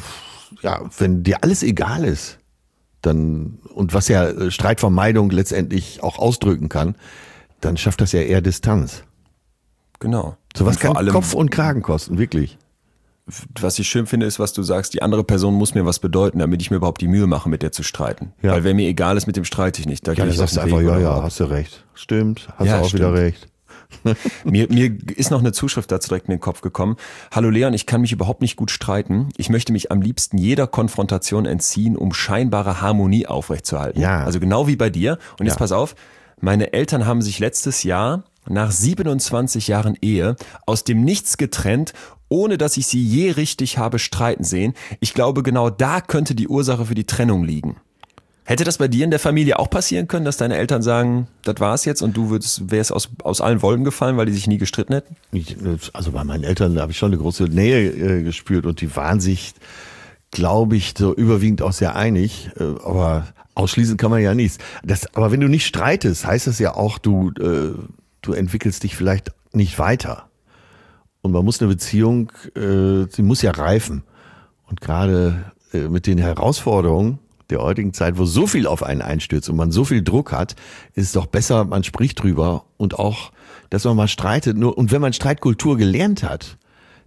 wenn dir alles egal ist, dann, und was ja Streitvermeidung letztendlich auch ausdrücken kann, dann schafft das ja eher Distanz. Genau. Sowas kann Kopf und Kragen kosten, wirklich. Was ich schön finde, ist, was du sagst, die andere Person muss mir was bedeuten, damit ich mir überhaupt die Mühe mache, mit der zu streiten. Ja. Weil wenn mir egal ist, mit dem streite ich nicht. Da dann sagst du einfach, ja, hast du recht. Stimmt, hast du auch wieder recht. Mir ist noch eine Zuschrift dazu direkt in den Kopf gekommen. Hallo Leon, ich kann mich überhaupt nicht gut streiten. Ich möchte mich am liebsten jeder Konfrontation entziehen, um scheinbare Harmonie aufrechtzuerhalten. Ja. Also genau wie bei dir. Und jetzt pass auf, meine Eltern haben sich letztes Jahr nach 27 Jahren Ehe aus dem Nichts getrennt, ohne dass ich sie je richtig habe streiten sehen. Ich glaube, genau da könnte die Ursache für die Trennung liegen. Hätte das bei dir in der Familie auch passieren können, dass deine Eltern sagen, das war's jetzt und du wärst aus allen Wolken gefallen, weil die sich nie gestritten hätten? Also bei meinen Eltern habe ich schon eine große Nähe gespürt und die waren sich, glaube ich, so überwiegend auch sehr einig. Aber ausschließen kann man ja nichts. Aber wenn du nicht streitest, heißt das ja auch, du entwickelst dich vielleicht nicht weiter. Und man muss eine Beziehung, sie muss ja reifen. Und gerade mit den Herausforderungen der heutigen Zeit, wo so viel auf einen einstürzt und man so viel Druck hat, ist es doch besser, man spricht drüber und auch, dass man mal streitet. Und wenn man Streitkultur gelernt hat,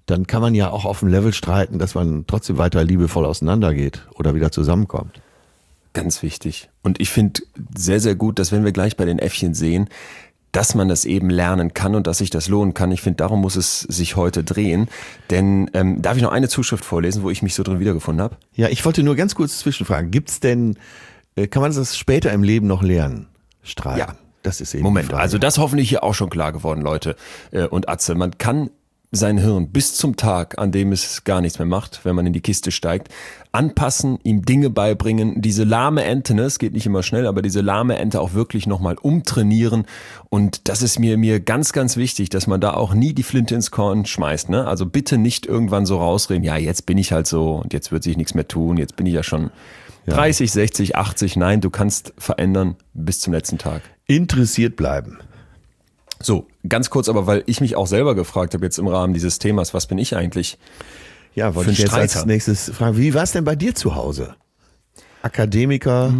dann kann man ja auch auf dem Level streiten, dass man trotzdem weiter liebevoll auseinandergeht oder wieder zusammenkommt. Ganz wichtig. Und ich finde sehr, sehr gut, dass wenn wir gleich bei den Äffchen sehen, dass man das eben lernen kann und dass sich das lohnen kann. Ich finde, darum muss es sich heute drehen. Denn darf ich noch eine Zuschrift vorlesen, wo ich mich so drin wiedergefunden habe? Ja, ich wollte nur ganz kurz zwischenfragen. Gibt's denn, kann man das später im Leben noch lernen? Streiten? Ja. Das ist eben Moment, die Frage. also das hoffentlich hier auch schon klar geworden, Leute und Atze. Man kann sein Hirn bis zum Tag, an dem es gar nichts mehr macht, wenn man in die Kiste steigt, anpassen, ihm Dinge beibringen, diese lahme Ente, ne, es geht nicht immer schnell, aber diese lahme Ente auch wirklich nochmal umtrainieren. Und das ist mir ganz, ganz wichtig, dass man da auch nie die Flinte ins Korn schmeißt. Ne? Also bitte nicht irgendwann so rausreden, ja, jetzt bin ich halt so und jetzt wird sich nichts mehr tun, jetzt bin ich ja schon 30, 60, 80. Nein, du kannst verändern bis zum letzten Tag. Interessiert bleiben. So, ganz kurz, aber weil ich mich auch selber gefragt habe jetzt im Rahmen dieses Themas, was bin ich eigentlich? Ja, wollte ich jetzt als nächstes fragen, wie war es denn bei dir zu Hause? Akademiker,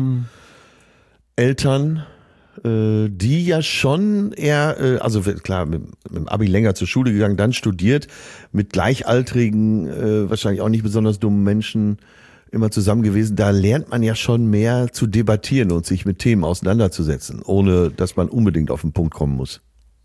Eltern, die ja schon eher, also klar, mit dem Abi länger zur Schule gegangen, dann studiert, mit Gleichaltrigen, wahrscheinlich auch nicht besonders dummen Menschen immer zusammen gewesen. Da lernt man ja schon mehr zu debattieren und sich mit Themen auseinanderzusetzen, ohne dass man unbedingt auf den Punkt kommen muss.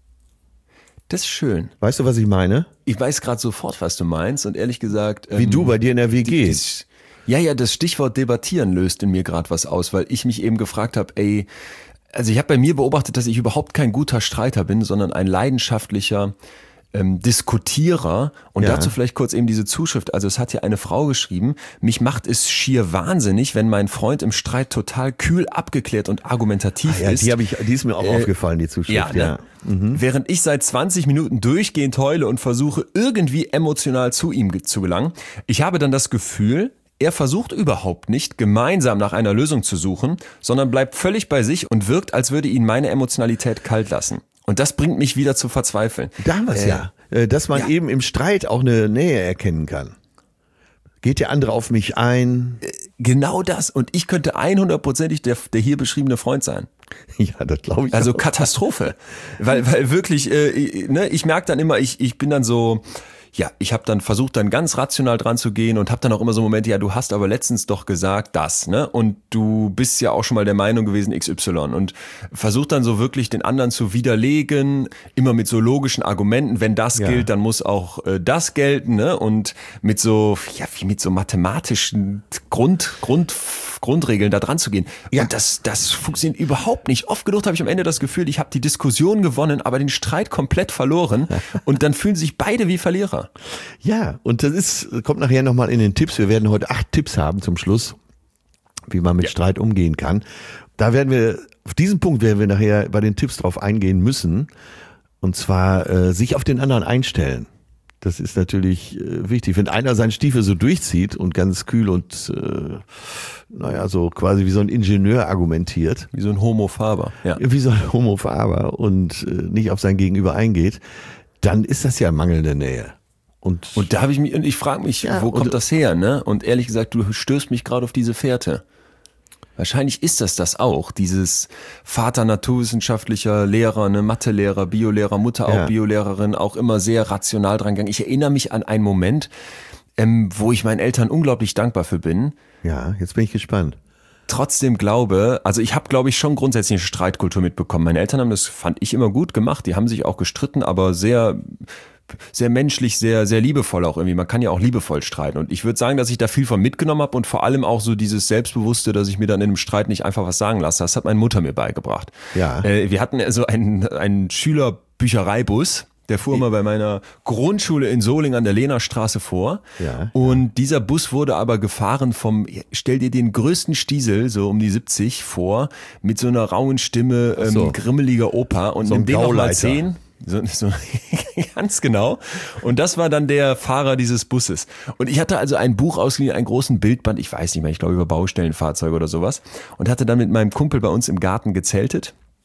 Das ist schön. Weißt du, was ich meine? Ich weiß gerade sofort, was du meinst und ehrlich gesagt... Wie du bei dir in der WG. Ja, das Stichwort debattieren löst in mir gerade was aus, weil ich mich eben gefragt habe, also ich habe bei mir beobachtet, dass ich überhaupt kein guter Streiter bin, sondern ein leidenschaftlicher Diskutierer. Und dazu vielleicht kurz eben diese Zuschrift. Also es hat hier eine Frau geschrieben, mich macht es schier wahnsinnig, wenn mein Freund im Streit total kühl, abgeklärt und argumentativ ist. Die ist mir auch aufgefallen, die Zuschrift. Ja. Während ich seit 20 Minuten durchgehend heule und versuche, irgendwie emotional zu ihm zu gelangen. Ich habe dann das Gefühl, er versucht überhaupt nicht, gemeinsam nach einer Lösung zu suchen, sondern bleibt völlig bei sich und wirkt, als würde ihn meine Emotionalität kalt lassen. Und das bringt mich wieder zu verzweifeln. Damals dass man eben im Streit auch eine Nähe erkennen kann. Geht der andere auf mich ein? Genau das. Und ich könnte 100%ig der hier beschriebene Freund sein. Ja, das glaube ich. Also auch. Katastrophe. weil wirklich, ich merke dann immer, ich bin dann so... Ja, ich habe dann versucht, dann ganz rational dran zu gehen und habe dann auch immer so Momente, ja, du hast aber letztens doch gesagt das, ne? Und du bist ja auch schon mal der Meinung gewesen XY und versucht dann so wirklich den anderen zu widerlegen, immer mit so logischen Argumenten, wenn das gilt, dann muss auch das gelten, ne? Und mit so, wie mit so mathematischen Grundregeln da dran zu gehen. Ja. Und das funktioniert überhaupt nicht. Oft genug habe ich am Ende das Gefühl, ich habe die Diskussion gewonnen, aber den Streit komplett verloren und dann fühlen sich beide wie Verlierer. Ja, und das kommt nachher nochmal in den Tipps. Wir werden heute 8 Tipps haben zum Schluss, wie man mit Streit umgehen kann. Auf diesen Punkt werden wir nachher bei den Tipps drauf eingehen müssen. Und zwar sich auf den anderen einstellen. Das ist natürlich wichtig. Wenn einer seinen Stiefel so durchzieht und ganz kühl und so quasi wie so ein Ingenieur argumentiert. Wie so ein Homo Faber. Ja. Wie so ein Homo Faber und nicht auf sein Gegenüber eingeht, dann ist das ja mangelnde Nähe. Und da habe ich frage mich, wo kommt das her, ne? Und ehrlich gesagt, du stößt mich gerade auf diese Fährte. Wahrscheinlich ist das auch, dieses Vater naturwissenschaftlicher Lehrer, ne, Mathelehrer, Biolehrer, Mutter auch Biolehrerin, auch immer sehr rational dran gegangen. Ich erinnere mich an einen Moment, wo ich meinen Eltern unglaublich dankbar für bin. Ja, jetzt bin ich gespannt. Trotzdem ich habe, glaube ich, schon grundsätzlich eine Streitkultur mitbekommen. Meine Eltern haben das, fand ich, immer gut gemacht. Die haben sich auch gestritten, aber sehr, sehr menschlich, sehr, sehr liebevoll auch irgendwie. Man kann ja auch liebevoll streiten. Und ich würde sagen, dass ich da viel von mitgenommen habe und vor allem auch so dieses Selbstbewusste, dass ich mir dann in einem Streit nicht einfach was sagen lasse. Das hat meine Mutter mir beigebracht. Ja. Wir hatten also einen Schülerbüchereibus. Der fuhr mal bei meiner Grundschule in Solingen an der Lehnerstraße vor. Ja, und dieser Bus wurde aber gefahren stell dir den größten Stiesel, so um die 70 vor, mit so einer rauen Stimme, grimmeliger Opa. Und nimm den nochmal 10. So, ganz genau. Und das war dann der Fahrer dieses Busses. Und ich hatte also ein Buch ausgeliehen, einen großen Bildband, ich weiß nicht mehr, ich glaube über Baustellenfahrzeuge oder sowas. Und hatte dann mit meinem Kumpel bei uns im Garten gezeltet.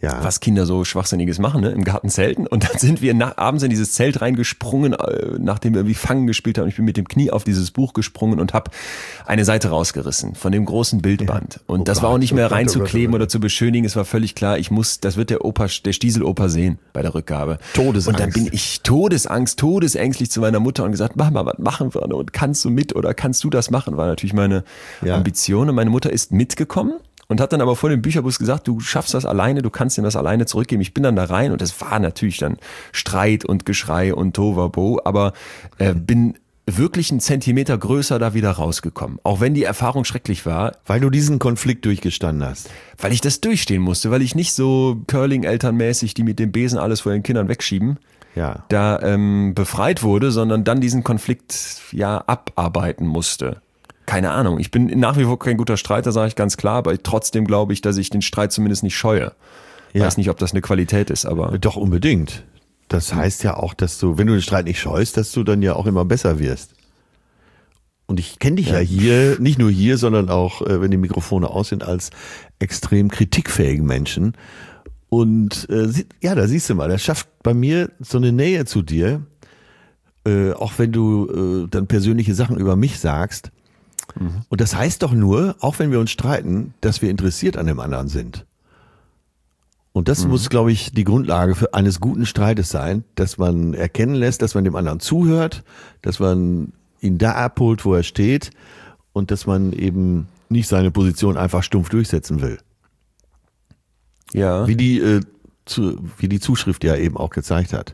was Kinder so Schwachsinniges machen, ne? Im Garten zelten. Und dann sind wir abends in dieses Zelt reingesprungen, nachdem wir irgendwie Fangen gespielt haben. Ich bin mit dem Knie auf dieses Buch gesprungen und habe eine Seite rausgerissen von dem großen Bildband. Und das war auch nicht mehr reinzukleben oder zu beschönigen. Es war völlig klar, das wird der Stieseloper sehen bei der Rückgabe. Todesangst. Und dann bin ich todesängstlich zu meiner Mutter und gesagt, Mama, was machen wir? Und kannst du mit oder kannst du das machen? War natürlich meine Ambition. Und meine Mutter ist mitgekommen. Und hat dann aber vor dem Bücherbus gesagt, du schaffst das alleine, du kannst ihm das alleine zurückgeben. Ich bin dann da rein und es war natürlich dann Streit und Geschrei und Tohuwabohu, aber bin wirklich einen Zentimeter größer da wieder rausgekommen. Auch wenn die Erfahrung schrecklich war. Weil du diesen Konflikt durchgestanden hast. Weil ich das durchstehen musste, weil ich nicht so Curling-Elternmäßig, die mit dem Besen alles vor den Kindern wegschieben, da befreit wurde, sondern dann diesen Konflikt abarbeiten musste. Keine Ahnung, ich bin nach wie vor kein guter Streiter, sage ich ganz klar, aber trotzdem glaube ich, dass ich den Streit zumindest nicht scheue. Ich weiß nicht, ob das eine Qualität ist, aber... Doch, unbedingt. Das heißt ja auch, dass du, wenn du den Streit nicht scheust, dass du dann ja auch immer besser wirst. Und ich kenne dich ja hier, nicht nur hier, sondern auch, wenn die Mikrofone aus sind, als extrem kritikfähigen Menschen. Und da siehst du mal, das schafft bei mir so eine Nähe zu dir, auch wenn du dann persönliche Sachen über mich sagst. Und das heißt doch nur, auch wenn wir uns streiten, dass wir interessiert an dem anderen sind. Und das muss, glaube ich, die Grundlage für eines guten Streites sein, dass man erkennen lässt, dass man dem anderen zuhört, dass man ihn da abholt, wo er steht und dass man eben nicht seine Position einfach stumpf durchsetzen will. Ja. Wie die Zuschrift ja eben auch gezeigt hat.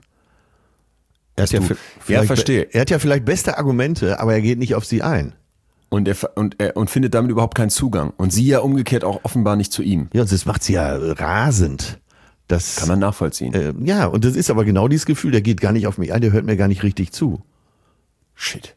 Verstehe. Er hat ja vielleicht beste Argumente, aber er geht nicht auf sie ein. Und findet damit überhaupt keinen Zugang. Und sie ja umgekehrt auch offenbar nicht zu ihm. Ja, und das macht sie ja rasend. Das kann man nachvollziehen. Und das ist aber genau dieses Gefühl, der geht gar nicht auf mich ein, der hört mir gar nicht richtig zu. Shit.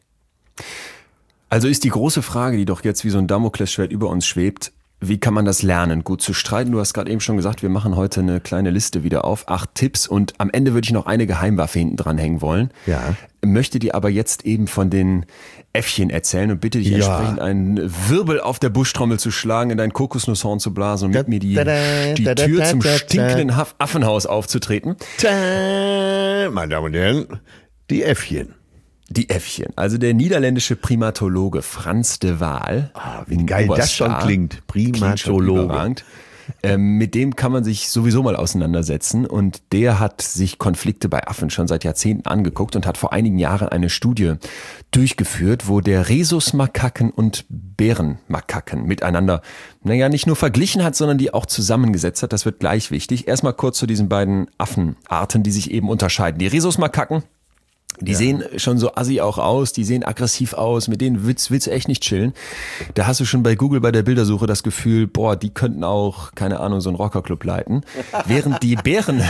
Also ist die große Frage, die doch jetzt wie so ein Damoklesschwert über uns schwebt, wie kann man das lernen, gut zu streiten? Du hast gerade eben schon gesagt, wir machen heute eine kleine Liste wieder auf, 8 Tipps und am Ende würde ich noch eine Geheimwaffe hinten dranhängen wollen. Ja. Möchte dir aber jetzt eben von den Äffchen erzählen und bitte dich entsprechend einen Wirbel auf der Buschtrommel zu schlagen, in dein Kokosnusshorn zu blasen und mit mir die Tür zum stinkenden Affenhaus aufzutreten. Meine Damen und Herren, die Äffchen. Die Äffchen. Also der niederländische Primatologe Frans de Waal. Wie geil das schon klingt. Primatologe. Mit dem kann man sich sowieso mal auseinandersetzen und der hat sich Konflikte bei Affen schon seit Jahrzehnten angeguckt und hat vor einigen Jahren eine Studie durchgeführt, wo der Rhesusmakaken und Bärenmakaken miteinander, nicht nur verglichen hat, sondern die auch zusammengesetzt hat. Das wird gleich wichtig. Erstmal kurz zu diesen beiden Affenarten, die sich eben unterscheiden. Die Rhesusmakaken, die sehen schon so assi auch aus, die sehen aggressiv aus, mit denen willst du echt nicht chillen. Da hast du schon bei Google bei der Bildersuche das Gefühl, die könnten auch, keine Ahnung, so einen Rockerclub leiten. Während die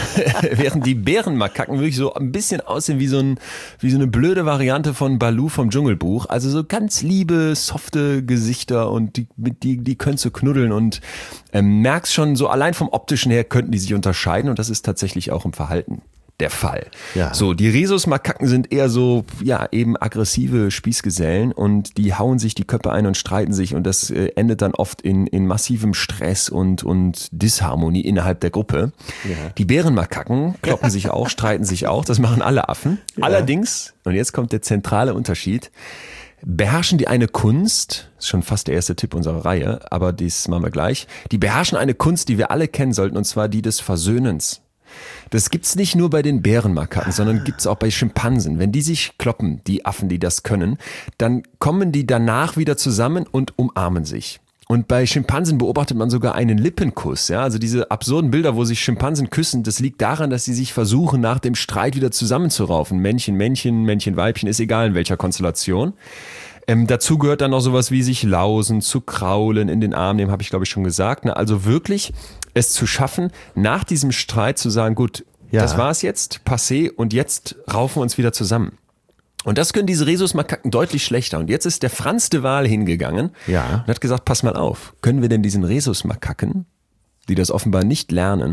Bärenmakaken wirklich so ein bisschen aussehen wie so eine blöde Variante von Baloo vom Dschungelbuch. Also so ganz liebe, softe Gesichter und die könntest du knuddeln und merkst schon so allein vom Optischen her könnten die sich unterscheiden und das ist tatsächlich auch im Verhalten der Fall. Ja. So, die Rhesusmakaken sind eher so, eben aggressive Spießgesellen und die hauen sich die Köpfe ein und streiten sich und das endet dann oft in massivem Stress und Disharmonie innerhalb der Gruppe. Ja. Die Bärenmakaken kloppen sich auch, streiten sich auch, das machen alle Affen. Ja. Allerdings, und jetzt kommt der zentrale Unterschied, beherrschen die eine Kunst, ist schon fast der erste Tipp unserer Reihe, aber das machen wir gleich, die beherrschen eine Kunst, die wir alle kennen sollten, und zwar die des Versöhnens. Das gibt's nicht nur bei den Bärenmakaken, sondern gibt's auch bei Schimpansen. Wenn die sich kloppen, die Affen, die das können, dann kommen die danach wieder zusammen und umarmen sich. Und bei Schimpansen beobachtet man sogar einen Lippenkuss. Ja? Also diese absurden Bilder, wo sich Schimpansen küssen, das liegt daran, dass sie sich versuchen, nach dem Streit wieder zusammenzuraufen. Männchen, Männchen, Männchen, Weibchen, ist egal in welcher Konstellation. Dazu gehört dann noch sowas wie sich lausen, zu kraulen, in den Arm nehmen, habe ich glaube ich schon gesagt. Ne? Also wirklich es zu schaffen, nach diesem Streit zu sagen, gut, das war's jetzt, passé und jetzt raufen wir uns wieder zusammen. Und das können diese Rhesusmakaken deutlich schlechter. Und jetzt ist der Frans de Waal hingegangen und hat gesagt, pass mal auf, können wir denn diesen Rhesusmakaken, die das offenbar nicht lernen,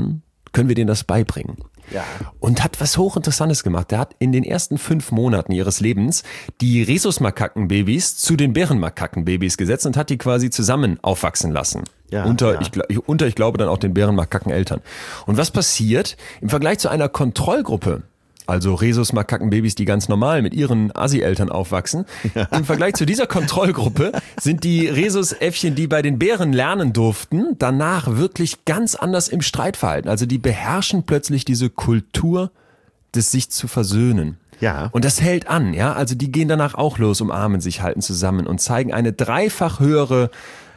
können wir denen das beibringen. Ja. Und hat was hochinteressantes gemacht. Der hat in den ersten 5 Monaten ihres Lebens die Rhesusmakakenbabys zu den Bärenmakakenbabys gesetzt und hat die quasi zusammen aufwachsen lassen. Ja, Ich glaube, dann auch den Bärenmakakeneltern. Und was passiert im Vergleich zu einer Kontrollgruppe? Also Rhesusmakakenbabys, die ganz normal mit ihren Assi-Eltern aufwachsen. Im Vergleich zu dieser Kontrollgruppe sind die Rhesusäffchen, die bei den Bären lernen durften, danach wirklich ganz anders im Streitverhalten. Also die beherrschen plötzlich diese Kultur des sich zu versöhnen. Ja. Und das hält an, ja. Also die gehen danach auch los, umarmen sich, halten zusammen und zeigen eine dreifach höhere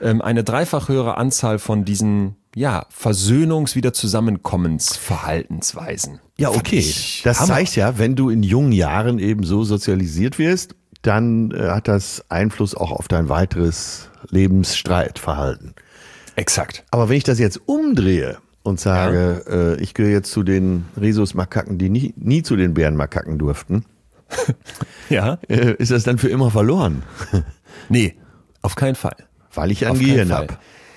Anzahl von diesen, Versöhnungs-, Zusammenkommensverhaltensweisen. Ja, okay. Das zeigt ja, wenn du in jungen Jahren eben so sozialisiert wirst, dann hat das Einfluss auch auf dein weiteres Lebensstreitverhalten. Exakt. Aber wenn ich das jetzt umdrehe und sage, ich gehöre jetzt zu den Rhesusmakaken, die nie zu den Bärenmakaken durften, ist das dann für immer verloren? Nee, auf keinen Fall. Weil ich ein Gehirn habe.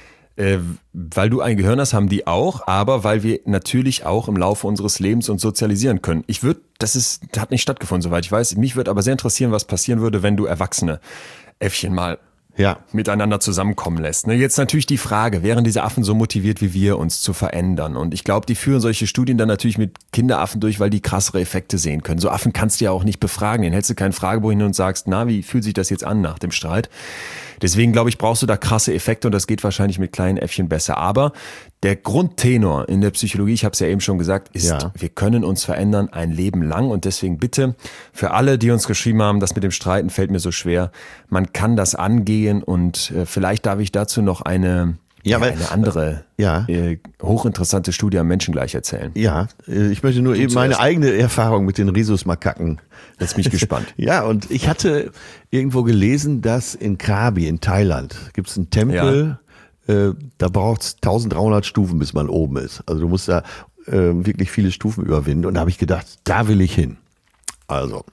Weil du ein Gehirn hast, haben die auch, aber weil wir natürlich auch im Laufe unseres Lebens uns sozialisieren können. Das hat nicht stattgefunden, soweit ich weiß. Mich würde aber sehr interessieren, was passieren würde, wenn du erwachsene Äffchen mal miteinander zusammenkommen lässt. Jetzt natürlich die Frage, wären diese Affen so motiviert wie wir, uns zu verändern? Und ich glaube, die führen solche Studien dann natürlich mit Kinderaffen durch, weil die krassere Effekte sehen können. So Affen kannst du ja auch nicht befragen. Den hältst du keinen Fragebogen hin und sagst, wie fühlt sich das jetzt an nach dem Streit? Deswegen glaube ich, brauchst du da krasse Effekte und das geht wahrscheinlich mit kleinen Äffchen besser. Aber der Grundtenor in der Psychologie, ich habe es ja eben schon gesagt, ist, wir können uns verändern ein Leben lang. Und deswegen bitte für alle, die uns geschrieben haben, das mit dem Streiten fällt mir so schwer, man kann das angehen und vielleicht darf ich dazu noch eine andere hochinteressante Studie am Menschen gleich erzählen. Ja, ich möchte nur eben meine eigene Erfahrung mit den Rhesusmakaken. Jetzt bin ich gespannt. Ja, und ich hatte irgendwo gelesen, dass in Krabi in Thailand gibt es einen Tempel, da braucht es 1300 Stufen, bis man oben ist. Also du musst da wirklich viele Stufen überwinden. Und da habe ich gedacht, da will ich hin. Also,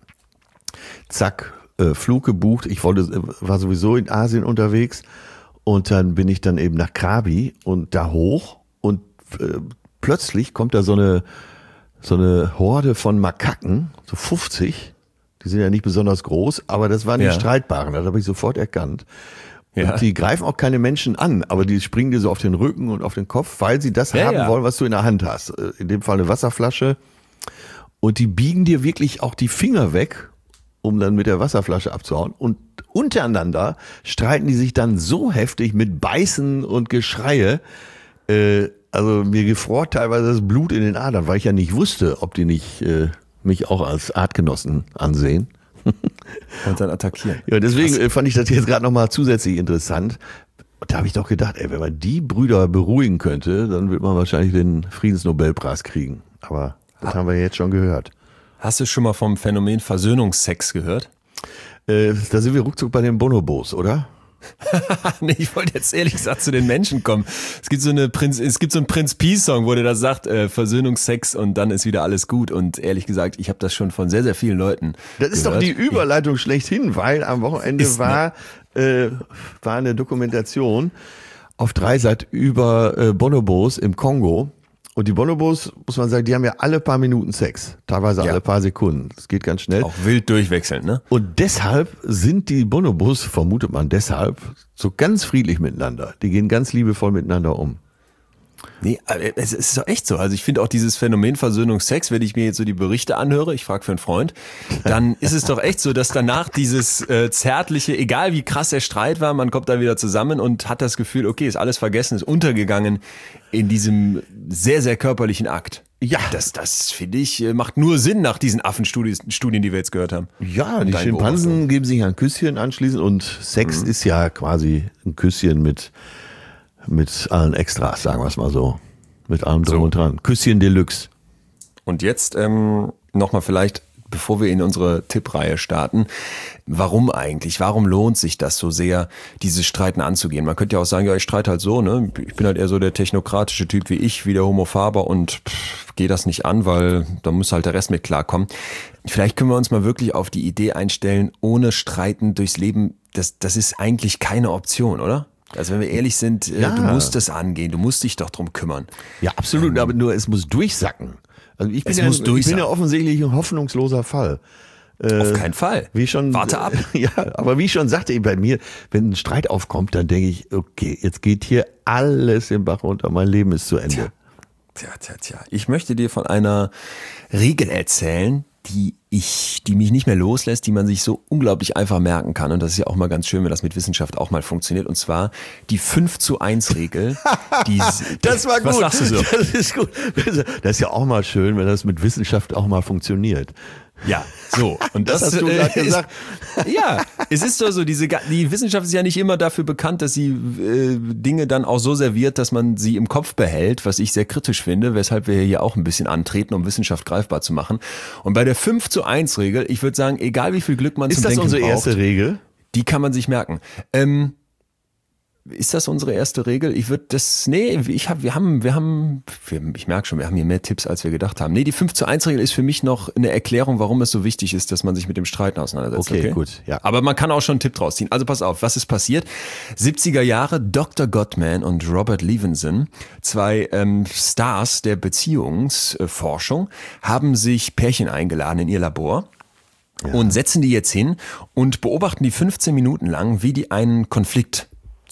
zack, Flug gebucht. Ich war sowieso in Asien unterwegs. Und dann bin ich dann eben nach Krabi und da hoch und plötzlich kommt da so eine Horde von Makaken, so 50, die sind ja nicht besonders groß, aber das waren die Streitbaren, das habe ich sofort erkannt. Ja. Und die greifen auch keine Menschen an, aber die springen dir so auf den Rücken und auf den Kopf, weil sie das haben wollen, was du in der Hand hast. In dem Fall eine Wasserflasche. Und die biegen dir wirklich auch die Finger weg, um dann mit der Wasserflasche abzuhauen. Und untereinander streiten die sich dann so heftig mit Beißen und Geschreie. Also mir gefror teilweise das Blut in den Adern, weil ich ja nicht wusste, ob die nicht mich auch als Artgenossen ansehen. Und dann attackieren. Ja, deswegen fand ich das jetzt gerade nochmal zusätzlich interessant. Und da habe ich doch gedacht, wenn man die Brüder beruhigen könnte, dann wird man wahrscheinlich den Friedensnobelpreis kriegen. Aber das haben wir jetzt schon gehört. Hast du schon mal vom Phänomen Versöhnungsex gehört? Da sind wir ruckzuck bei den Bonobos, oder? Nee, ich wollte jetzt ehrlich gesagt zu den Menschen kommen. Es gibt so einen Prinz Pi-Song, wo der da sagt, Versöhnungsex und dann ist wieder alles gut. Und ehrlich gesagt, ich habe das schon von sehr, sehr vielen Leuten Das ist gehört. doch die Überleitung schlechthin, weil am Wochenende war eine Dokumentation auf Dreisat über Bonobos im Kongo. Und die Bonobos, muss man sagen, die haben ja alle paar Minuten Sex. Teilweise alle paar Sekunden. Das geht ganz schnell. Auch wild durchwechseln, ne? Und deshalb sind die Bonobos, vermutet man deshalb, so ganz friedlich miteinander. Die gehen ganz liebevoll miteinander um. Nee, es ist doch echt so. Also ich finde auch dieses Phänomen Versöhnungsex, wenn ich mir jetzt so die Berichte anhöre, ich frage für einen Freund, dann ist es doch echt so, dass danach dieses zärtliche, egal wie krass der Streit war, man kommt da wieder zusammen und hat das Gefühl, okay, ist alles vergessen, ist untergegangen in diesem sehr, sehr körperlichen Akt. Ja. Das finde ich, macht nur Sinn nach diesen Affenstudien, die wir jetzt gehört haben. Ja, die Schimpansen geben sich ein Küsschen anschließend und Sex ist ja quasi ein Küsschen mit allen Extras, sagen wir es mal so. Mit allem drum und dran. Küsschen Deluxe. Und jetzt nochmal vielleicht, bevor wir in unsere Tippreihe starten, warum eigentlich? Warum lohnt sich das so sehr, dieses Streiten anzugehen? Man könnte ja auch sagen, ja, ich streite halt so, ne? Ich bin halt eher so der technokratische Typ wie ich, wie der Homo faber und gehe das nicht an, weil da muss halt der Rest mit klarkommen. Vielleicht können wir uns mal wirklich auf die Idee einstellen, ohne Streiten durchs Leben, das ist eigentlich keine Option, oder? Also wenn wir ehrlich sind, du musst es angehen, du musst dich doch drum kümmern. Ja, absolut, aber nur es muss durchsacken. Also ich bin ja offensichtlich ein hoffnungsloser Fall. Auf keinen Fall. Warte ab. Ja, aber wie ich schon sagte, bei mir, wenn ein Streit aufkommt, dann denke ich, okay, jetzt geht hier alles im Bach runter, mein Leben ist zu Ende. Tja. Ich möchte dir von einer Regel erzählen, die mich nicht mehr loslässt, die man sich so unglaublich einfach merken kann. Und das ist ja auch mal ganz schön, wenn das mit Wissenschaft auch mal funktioniert. Und zwar die 5:1-Regel. Das war gut. Was sagst du so? Das ist gut. Das ist ja auch mal schön, wenn das mit Wissenschaft auch mal funktioniert. Ja, so. Und das hast du gerade gesagt. Ja, es ist doch so, die Wissenschaft ist ja nicht immer dafür bekannt, dass sie Dinge dann auch so serviert, dass man sie im Kopf behält, was ich sehr kritisch finde, weshalb wir hier auch ein bisschen antreten, um Wissenschaft greifbar zu machen. Und bei der 5:1-Regel, ich würde sagen, egal wie viel Glück man zum Denken braucht. Ist das unsere erste Regel? Die kann man sich merken. Ist das unsere erste Regel? Ich merke schon, wir haben hier mehr Tipps, als wir gedacht haben. Nee, die 5:1-Regel ist für mich noch eine Erklärung, warum es so wichtig ist, dass man sich mit dem Streiten auseinandersetzt. Okay, gut. Ja. Aber man kann auch schon einen Tipp draus ziehen. Also pass auf, was ist passiert? 70er Jahre, Dr. Gottman und Robert Levinson, zwei Stars der Beziehungsforschung, haben sich Pärchen eingeladen in ihr Labor. Ja. Und setzen die jetzt hin und beobachten die 15 Minuten lang, wie die einen Konflikt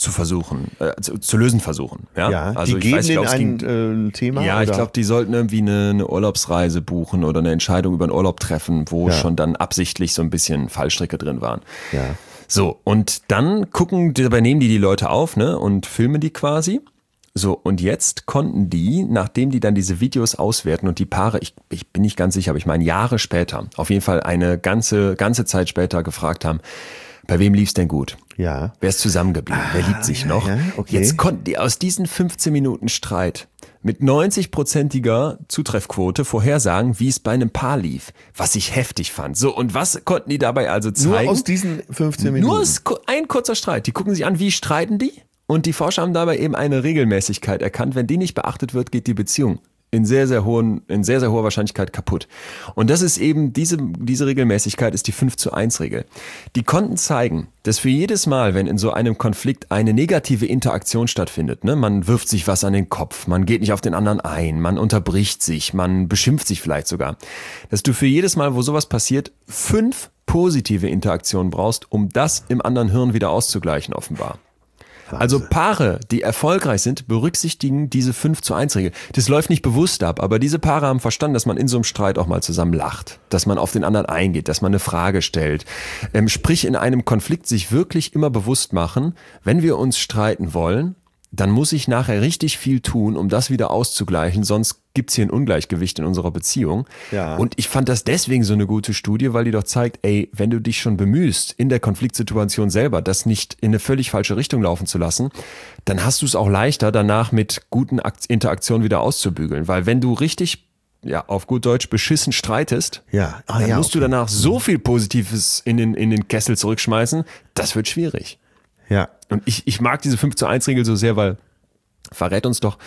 zu lösen versuchen. Ja, also die geben denen ein Thema? Ja, ich glaube, die sollten irgendwie eine Urlaubsreise buchen oder eine Entscheidung über einen Urlaub treffen, wo schon dann absichtlich so ein bisschen Fallstricke drin waren. Ja. So, und dann dabei nehmen die Leute auf, ne, und filmen die quasi. So, und jetzt konnten die, nachdem die dann diese Videos auswerten und die Paare, ich bin nicht ganz sicher, aber ich meine Jahre später, auf jeden Fall eine ganze Zeit später gefragt haben, bei wem lief's denn gut? Ja. Wer ist zusammengeblieben? Wer liebt sich noch? Ja, okay. Jetzt konnten die aus diesen 15 Minuten Streit mit 90%iger Zutreffquote vorhersagen, wie es bei einem Paar lief, was ich heftig fand. So, und was konnten die dabei also zeigen? Nur aus diesen 15 Minuten? Nur ein kurzer Streit. Die gucken sich an, wie streiten die? Und die Forscher haben dabei eben eine Regelmäßigkeit erkannt. Wenn die nicht beachtet wird, geht die Beziehung in sehr, sehr hoher Wahrscheinlichkeit kaputt. Und das ist eben, diese Regelmäßigkeit ist die 5:1-Regel. Die konnten zeigen, dass für jedes Mal, wenn in so einem Konflikt eine negative Interaktion stattfindet, ne, man wirft sich was an den Kopf, man geht nicht auf den anderen ein, man unterbricht sich, man beschimpft sich vielleicht sogar, dass du für jedes Mal, wo sowas passiert, 5 positive Interaktionen brauchst, um das im anderen Hirn wieder auszugleichen, offenbar. Also Paare, die erfolgreich sind, berücksichtigen diese 5:1-Regel. Das läuft nicht bewusst ab, aber diese Paare haben verstanden, dass man in so einem Streit auch mal zusammen lacht, dass man auf den anderen eingeht, dass man eine Frage stellt. Sprich, in einem Konflikt sich wirklich immer bewusst machen, wenn wir uns streiten wollen, dann muss ich nachher richtig viel tun, um das wieder auszugleichen, sonst gibt's hier ein Ungleichgewicht in unserer Beziehung. Ja. Und ich fand das deswegen so eine gute Studie, weil die doch zeigt, ey, wenn du dich schon bemühst, in der Konfliktsituation selber das nicht in eine völlig falsche Richtung laufen zu lassen, dann hast du es auch leichter, danach mit guten Interaktionen wieder auszubügeln. Weil wenn du richtig, ja, auf gut Deutsch beschissen streitest, dann musst du danach so viel Positives in den Kessel zurückschmeißen, das wird schwierig. Ja. Und ich mag diese 5:1-Regel so sehr, weil verrät uns doch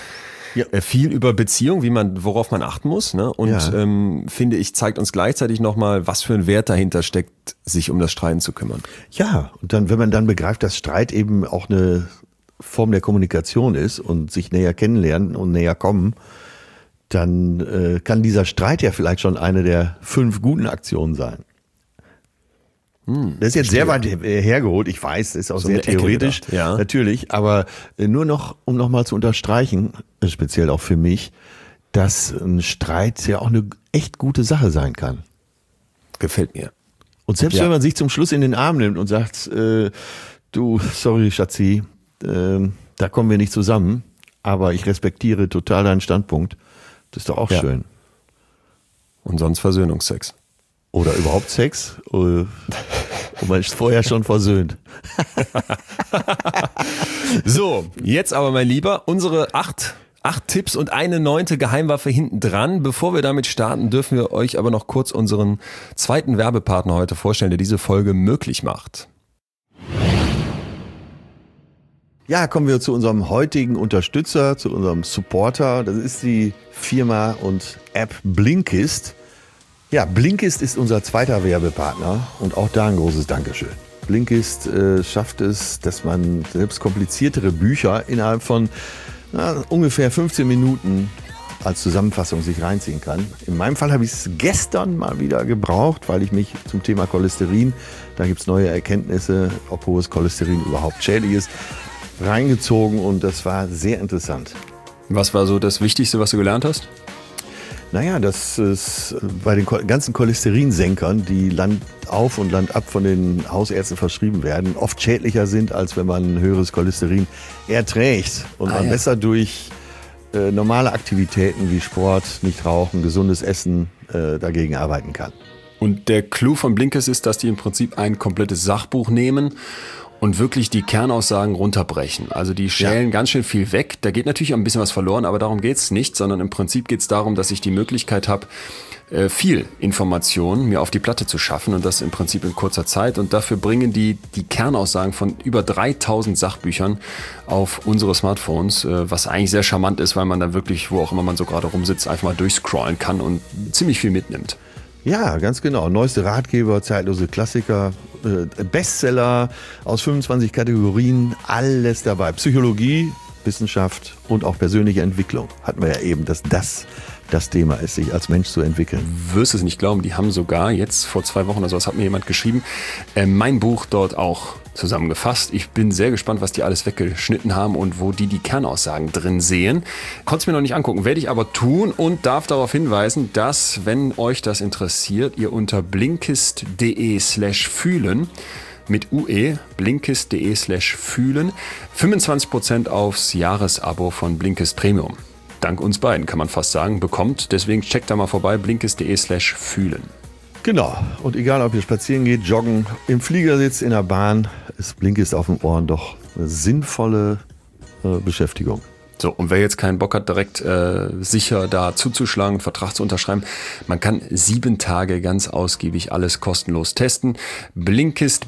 viel über Beziehung, worauf man achten muss, ne? Und finde ich, zeigt uns gleichzeitig nochmal, was für ein Wert dahinter steckt, sich um das Streiten zu kümmern. Ja, und dann, wenn man dann begreift, dass Streit eben auch eine Form der Kommunikation ist und sich näher kennenlernen und näher kommen, dann kann dieser Streit ja vielleicht schon eine der 5 guten Aktionen sein. Das ist jetzt sehr weit hergeholt, ich weiß, das ist auch so sehr theoretisch, natürlich, aber nur noch, um nochmal zu unterstreichen, speziell auch für mich, dass ein Streit ja auch eine echt gute Sache sein kann. Gefällt mir. Und selbst wenn man sich zum Schluss in den Arm nimmt und sagt, du, sorry Schatzi, da kommen wir nicht zusammen, aber ich respektiere total deinen Standpunkt, das ist doch auch schön. Und sonst Versöhnungsex. Oder überhaupt Sex. Und man ist vorher schon versöhnt. So, jetzt aber mein Lieber, unsere 8 Tipps und eine 9. Geheimwaffe hinten dran. Bevor wir damit starten, dürfen wir euch aber noch kurz unseren zweiten Werbepartner heute vorstellen, der diese Folge möglich macht. Ja, kommen wir zu unserem heutigen Unterstützer, zu unserem Supporter. Das ist die Firma und App Blinkist. Ja, Blinkist ist unser zweiter Werbepartner und auch da ein großes Dankeschön. Blinkist schafft es, dass man selbst kompliziertere Bücher innerhalb von ungefähr 15 Minuten als Zusammenfassung sich reinziehen kann. In meinem Fall habe ich es gestern mal wieder gebraucht, weil ich mich zum Thema Cholesterin, da gibt es neue Erkenntnisse, ob hohes Cholesterin überhaupt schädlich ist, reingezogen und das war sehr interessant. Was war so das Wichtigste, was du gelernt hast? Naja, dass es bei den ganzen Cholesterinsenkern, die Land auf und Land ab von den Hausärzten verschrieben werden, oft schädlicher sind, als wenn man höheres Cholesterin erträgt und man besser durch normale Aktivitäten wie Sport, nicht rauchen, gesundes Essen dagegen arbeiten kann. Und der Clou von Blinkist ist, dass die im Prinzip ein komplettes Sachbuch nehmen und wirklich die Kernaussagen runterbrechen. Also die schälen ganz schön viel weg. Da geht natürlich ein bisschen was verloren, aber darum geht's nicht, sondern im Prinzip geht's darum, dass ich die Möglichkeit habe, viel Information mir auf die Platte zu schaffen und das im Prinzip in kurzer Zeit. Und dafür bringen die Kernaussagen von über 3000 Sachbüchern auf unsere Smartphones, was eigentlich sehr charmant ist, weil man dann wirklich, wo auch immer man so gerade rumsitzt, einfach mal durchscrollen kann und ziemlich viel mitnimmt. Ja, ganz genau. Neueste Ratgeber, zeitlose Klassiker, Bestseller aus 25 Kategorien, alles dabei. Psychologie, Wissenschaft und auch persönliche Entwicklung. Hatten wir ja eben, dass das Thema ist, sich als Mensch zu entwickeln. Wirst es nicht glauben, die haben sogar jetzt vor 2 Wochen oder so, das hat mir jemand geschrieben, mein Buch dort auch zusammengefasst. Ich bin sehr gespannt, was die alles weggeschnitten haben und wo die Kernaussagen drin sehen. Konnte es mir noch nicht angucken, werde ich aber tun und darf darauf hinweisen, dass, wenn euch das interessiert, ihr unter blinkist.de/fühlen mit UE, blinkist.de/fühlen, 25% aufs Jahresabo von Blinkist Premium. Dank uns beiden, kann man fast sagen, bekommt. Deswegen checkt da mal vorbei, blinkist.de/fühlen. Genau. Und egal, ob ihr spazieren geht, joggen, im Flieger sitzt, in der Bahn, ist Blinkist auf den Ohren doch eine sinnvolle Beschäftigung. So, und wer jetzt keinen Bock hat, direkt sicher da zuzuschlagen, einen Vertrag zu unterschreiben, man kann 7 Tage ganz ausgiebig alles kostenlos testen. Blinkist,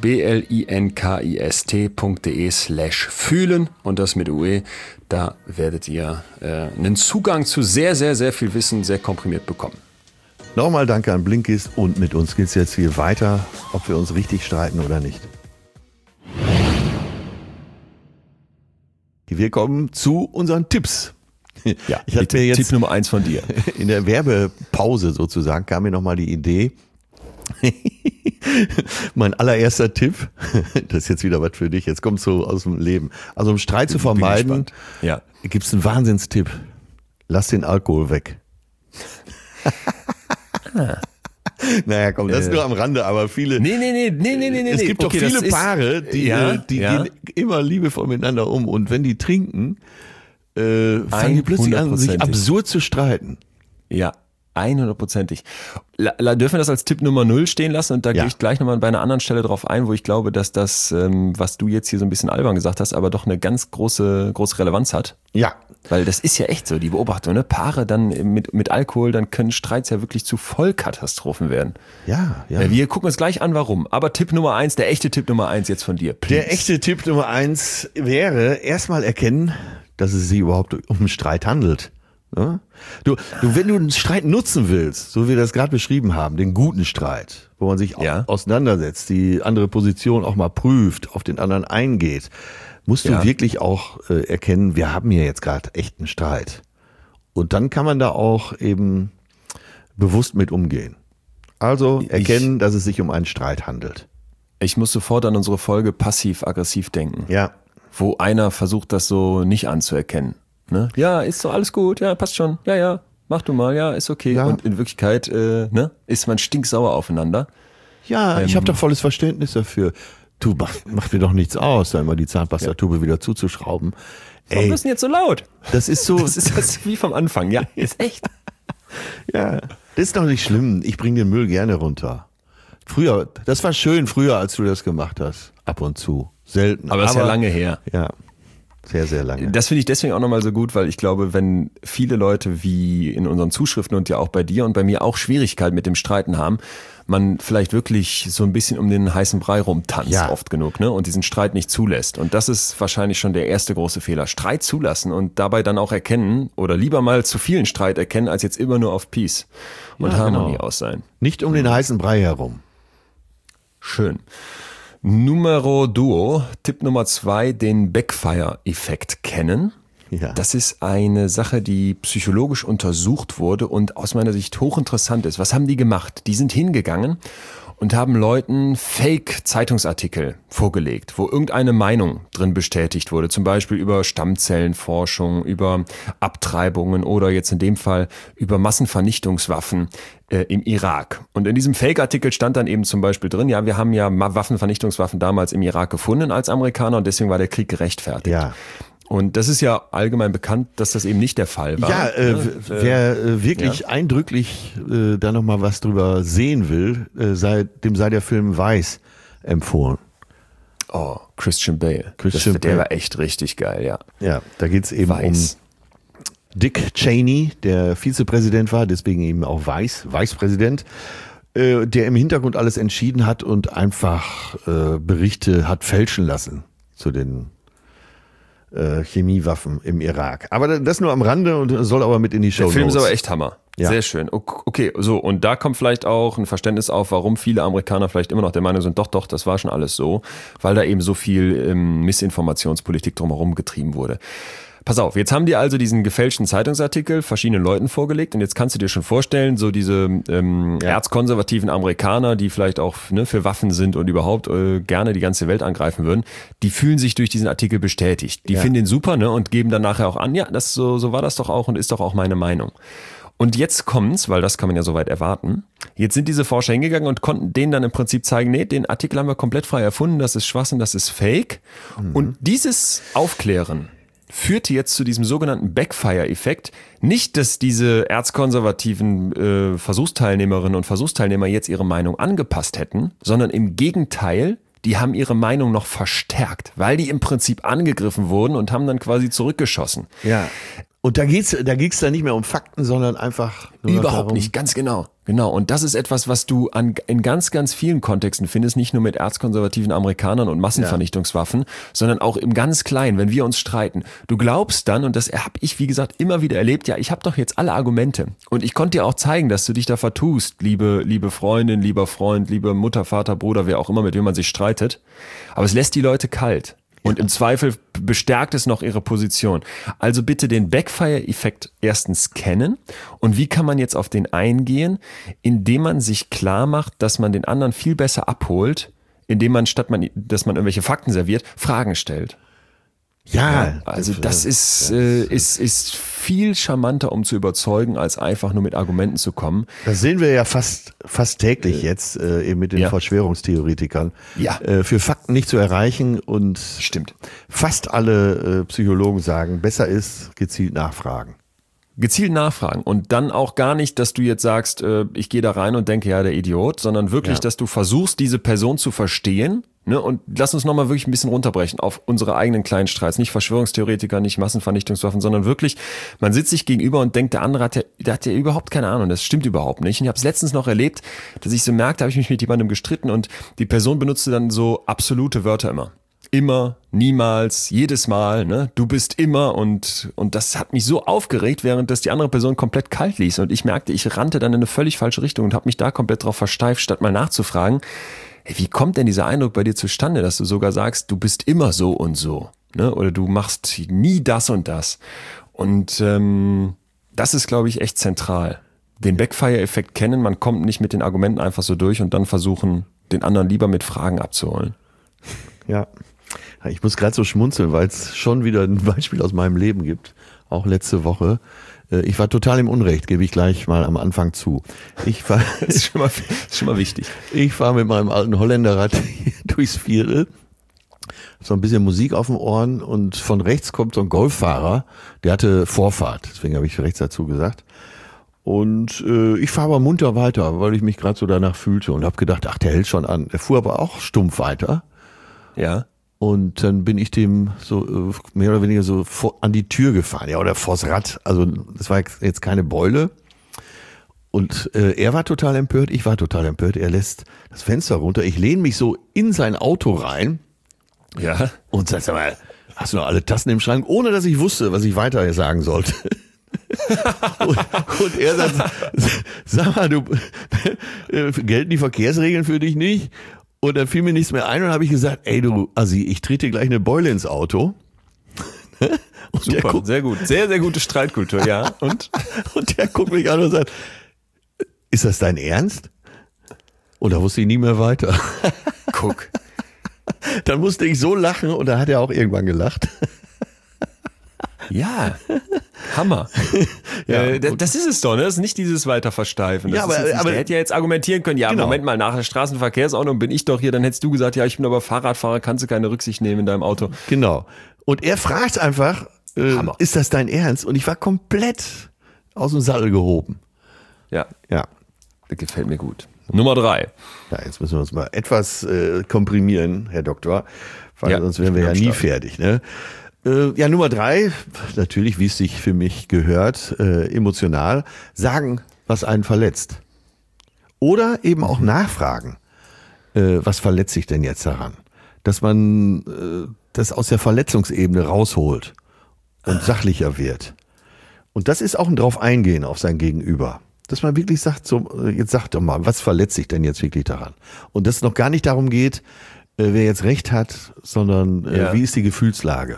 blinkist.de/fühlen und das mit UE. Da werdet ihr einen Zugang zu sehr, sehr, sehr viel Wissen sehr komprimiert bekommen. Nochmal danke an Blinkist und mit uns geht's jetzt hier weiter, ob wir uns richtig streiten oder nicht. Wir kommen zu unseren Tipps. Ja, ich hatte mir jetzt Tipp Nummer 1 von dir. In der Werbepause sozusagen kam mir nochmal die Idee. Mein allererster Tipp, das ist jetzt wieder was für dich, jetzt kommt so aus dem Leben. Also um Streit zu vermeiden, gibt's einen Wahnsinnstipp. Lass den Alkohol weg. Naja, komm, das ist nur am Rande, aber viele. Nee. Es gibt doch viele Paare, die gehen immer liebevoll miteinander um. Und wenn die trinken, fangen die plötzlich an, sich absurd zu streiten. Ja, 100%ig. Dürfen wir das als Tipp Nummer 0 stehen lassen? Und da gehe ich gleich nochmal bei einer anderen Stelle drauf ein, wo ich glaube, dass das, was du jetzt hier so ein bisschen albern gesagt hast, aber doch eine ganz große Relevanz hat. Ja. Weil das ist ja echt so, die Beobachtung, ne? Paare dann mit Alkohol, dann können Streits ja wirklich zu Vollkatastrophen werden. Ja. Wir gucken uns gleich an, warum. Aber Tipp Nummer 1, der echte Tipp Nummer 1 jetzt von dir. Please. Der echte Tipp Nummer 1 wäre erstmal erkennen, dass es sich überhaupt um einen Streit handelt. Ja? Du, wenn du einen Streit nutzen willst, so wie wir das gerade beschrieben haben, den guten Streit, wo man sich auseinandersetzt, die andere Position auch mal prüft, auf den anderen eingeht, musst du wirklich auch erkennen, wir haben hier jetzt gerade echt einen Streit. Und dann kann man da auch eben bewusst mit umgehen. Also erkennen, dass es sich um einen Streit handelt. Ich muss sofort an unsere Folge passiv-aggressiv denken. Ja. Wo einer versucht, das so nicht anzuerkennen. Ne? Ja, ist so alles gut, ja, passt schon. Ja, mach du mal, ja, ist okay. Ja. Und in Wirklichkeit ist man stinksauer aufeinander. Ja, ich habe doch volles Verständnis dafür. Du, mach mir doch nichts aus, da immer die Zahnpastatube wieder zuzuschrauben. Warum bist du denn jetzt so laut? Das ist so. Das ist das wie vom Anfang, ja, ist echt. Ja, das ist doch nicht schlimm. Ich bringe den Müll gerne runter. Früher, das war schön früher, als du das gemacht hast. Ab und zu. Selten. Aber das ist ja lange her. Ja. Sehr, sehr lange. Das finde ich deswegen auch nochmal so gut, weil ich glaube, wenn viele Leute wie in unseren Zuschriften und ja auch bei dir und bei mir auch Schwierigkeiten mit dem Streiten haben, man vielleicht wirklich so ein bisschen um den heißen Brei rumtanzt oft genug, ne, und diesen Streit nicht zulässt. Und das ist wahrscheinlich schon der erste große Fehler. Streit zulassen und dabei dann auch erkennen oder lieber mal zu vielen Streit erkennen, als jetzt immer nur auf Peace und Harmonie aus sein. Nicht um den heißen Brei herum. Schön. Numero duo, Tipp Nummer 2, den Backfire-Effekt kennen. Ja. Das ist eine Sache, die psychologisch untersucht wurde und aus meiner Sicht hochinteressant ist. Was haben die gemacht? Die sind hingegangen und haben Leuten Fake-Zeitungsartikel vorgelegt, wo irgendeine Meinung drin bestätigt wurde. Zum Beispiel über Stammzellenforschung, über Abtreibungen oder jetzt in dem Fall über Massenvernichtungswaffen im Irak. Und in diesem Fake-Artikel stand dann eben zum Beispiel drin, ja, wir haben ja Waffenvernichtungswaffen damals im Irak gefunden als Amerikaner und deswegen war der Krieg gerechtfertigt. Ja. Und das ist ja allgemein bekannt, dass das eben nicht der Fall war. Ja, wer wirklich eindrücklich da nochmal was drüber sehen will, dem sei der Film Weiß empfohlen. Oh, Christian Bale. Der war echt richtig geil, ja. Ja, da geht's eben Weiß. um Dick Cheney, der Vizepräsident war, deswegen eben auch Vicepräsident, der im Hintergrund alles entschieden hat und einfach Berichte hat fälschen lassen zu den Chemiewaffen im Irak. Aber das nur am Rande und soll aber mit in die Show. Der Film ist aber echt Hammer. Ja. Sehr schön. Okay, so, und da kommt vielleicht auch ein Verständnis auf, warum viele Amerikaner vielleicht immer noch der Meinung sind, doch, das war schon alles so, weil da eben so viel Missinformationspolitik drumherum getrieben wurde. Pass auf, jetzt haben die also diesen gefälschten Zeitungsartikel verschiedenen Leuten vorgelegt und jetzt kannst du dir schon vorstellen, so diese erzkonservativen Amerikaner, die vielleicht auch für Waffen sind und überhaupt gerne die ganze Welt angreifen würden, die fühlen sich durch diesen Artikel bestätigt. Die finden den super, und geben dann nachher auch an, ja, das so war das doch auch und ist doch auch meine Meinung. Und jetzt kommt's, weil das kann man ja soweit erwarten. Jetzt sind diese Forscher hingegangen und konnten denen dann im Prinzip zeigen, nee, den Artikel haben wir komplett frei erfunden, das ist Schwachsinn, das ist Fake. Und dieses Aufklären führte jetzt zu diesem sogenannten Backfire-Effekt. Nicht, dass diese erzkonservativen Versuchsteilnehmerinnen und Versuchsteilnehmer jetzt ihre Meinung angepasst hätten, sondern im Gegenteil, die haben ihre Meinung noch verstärkt, weil die im Prinzip angegriffen wurden und haben dann quasi zurückgeschossen. Ja. Und da ging's dann nicht mehr um Fakten, sondern einfach nur Überhaupt darum, nicht, ganz genau. Genau. Und das ist etwas, was du in ganz, ganz vielen Kontexten findest, nicht nur mit erzkonservativen Amerikanern und Massenvernichtungswaffen, sondern auch im ganz Kleinen, wenn wir uns streiten. Du glaubst dann, und das habe ich, wie gesagt, immer wieder erlebt, ja, ich habe doch jetzt alle Argumente. Und ich konnte dir auch zeigen, dass du dich da vertust, liebe Freundin, lieber Freund, liebe Mutter, Vater, Bruder, wer auch immer, mit wem man sich streitet. Aber es lässt die Leute kalt. Und im Zweifel bestärkt es noch ihre Position. Also bitte den Backfire-Effekt erstens kennen. Und wie kann man jetzt auf den eingehen? Indem man sich klar macht, dass man den anderen viel besser abholt, indem man, dass man irgendwelche Fakten serviert, Fragen stellt. Ja, also das ist viel charmanter, um zu überzeugen, als einfach nur mit Argumenten zu kommen. Das sehen wir ja fast täglich jetzt eben mit den Verschwörungstheoretikern. Ja. Für Fakten nicht zu erreichen und Stimmt. Fast alle Psychologen sagen, besser ist gezielt nachfragen. Gezielt nachfragen und dann auch gar nicht, dass du jetzt sagst, ich gehe da rein und denke, ja, der Idiot, sondern wirklich, dass du versuchst, diese Person zu verstehen. Und lass uns nochmal wirklich ein bisschen runterbrechen auf unsere eigenen kleinen Streits. Nicht Verschwörungstheoretiker, nicht Massenvernichtungswaffen, sondern wirklich, man sitzt sich gegenüber und denkt, der andere der hat ja überhaupt keine Ahnung. Das stimmt überhaupt nicht. Und ich habe es letztens noch erlebt, dass ich so merkte, habe ich mich mit jemandem gestritten und die Person benutzte dann so absolute Wörter immer. Immer, niemals, jedes Mal, du bist immer und das hat mich so aufgeregt, während das die andere Person komplett kalt ließ und ich merkte, ich rannte dann in eine völlig falsche Richtung und habe mich da komplett drauf versteift, statt mal nachzufragen, hey, wie kommt denn dieser Eindruck bei dir zustande, dass du sogar sagst, du bist immer so und so, oder du machst nie das und das und das ist, glaube ich, echt zentral. Den Backfire-Effekt kennen, man kommt nicht mit den Argumenten einfach so durch und dann versuchen, den anderen lieber mit Fragen abzuholen. Ja. Ich muss gerade so schmunzeln, weil es schon wieder ein Beispiel aus meinem Leben gibt, auch letzte Woche. Ich war total im Unrecht, gebe ich gleich mal am Anfang zu. Das ist schon mal wichtig. Ich fahre mit meinem alten Holländerrad durchs Viertel, so ein bisschen Musik auf den Ohren und von rechts kommt so ein Golffahrer, der hatte Vorfahrt, deswegen habe ich rechts dazu gesagt. Und ich fahre aber munter weiter, weil ich mich gerade so danach fühlte und habe gedacht, ach, der hält schon an. Der fuhr aber auch stumpf weiter. Ja. Und dann bin ich dem so mehr oder weniger so an die Tür gefahren, oder vors Rad. Also das war jetzt keine Beule. Und er war total empört, ich war total empört. Er lässt das Fenster runter. Ich lehne mich so in sein Auto rein. Ja. Und sag mal, hast du noch alle Tassen im Schrank? Ohne dass ich wusste, was ich weiter sagen sollte. und er sagt, sag mal, gelten die Verkehrsregeln für dich nicht? Und dann fiel mir nichts mehr ein und habe ich gesagt, ey du Assi, ich trete dir gleich eine Beule ins Auto. Und Super, sehr gut. Sehr, sehr gute Streitkultur, ja. Und der guckt mich an und sagt, ist das dein Ernst? Und da wusste ich nie mehr weiter. guck. Dann musste ich so lachen und da hat er auch irgendwann gelacht. Ja, Hammer. Ja, das ist es doch, ne? Das ist nicht dieses Weiterversteifen. Das Ja, ist jetzt nicht, aber der hätte ja jetzt argumentieren können, ja, Genau. Moment mal, nach der Straßenverkehrsordnung bin ich doch hier, dann hättest du gesagt, ja, ich bin aber Fahrradfahrer, kannst du keine Rücksicht nehmen in deinem Auto. Genau. Und er fragt einfach, Hammer. ist das dein Ernst? Und ich war komplett aus dem Sattel gehoben. Ja, Ja. das gefällt mir gut. Nummer 3. Ja, jetzt müssen wir uns mal etwas komprimieren, Herr Doktor, weil Ja, sonst wären wir ich ja bin nie am Start. fertig. Ne? Ja, Nummer 3, natürlich, wie es sich für mich gehört, emotional, sagen, was einen verletzt. Oder eben auch nachfragen, was verletzt sich denn jetzt daran? Dass man das aus der Verletzungsebene rausholt und sachlicher wird. Und das ist auch ein drauf eingehen auf sein Gegenüber. Dass man wirklich sagt, so, jetzt sag doch mal, was verletzt sich denn jetzt wirklich daran? Und dass es noch gar nicht darum geht, wer jetzt recht hat, sondern Ja. wie ist die Gefühlslage?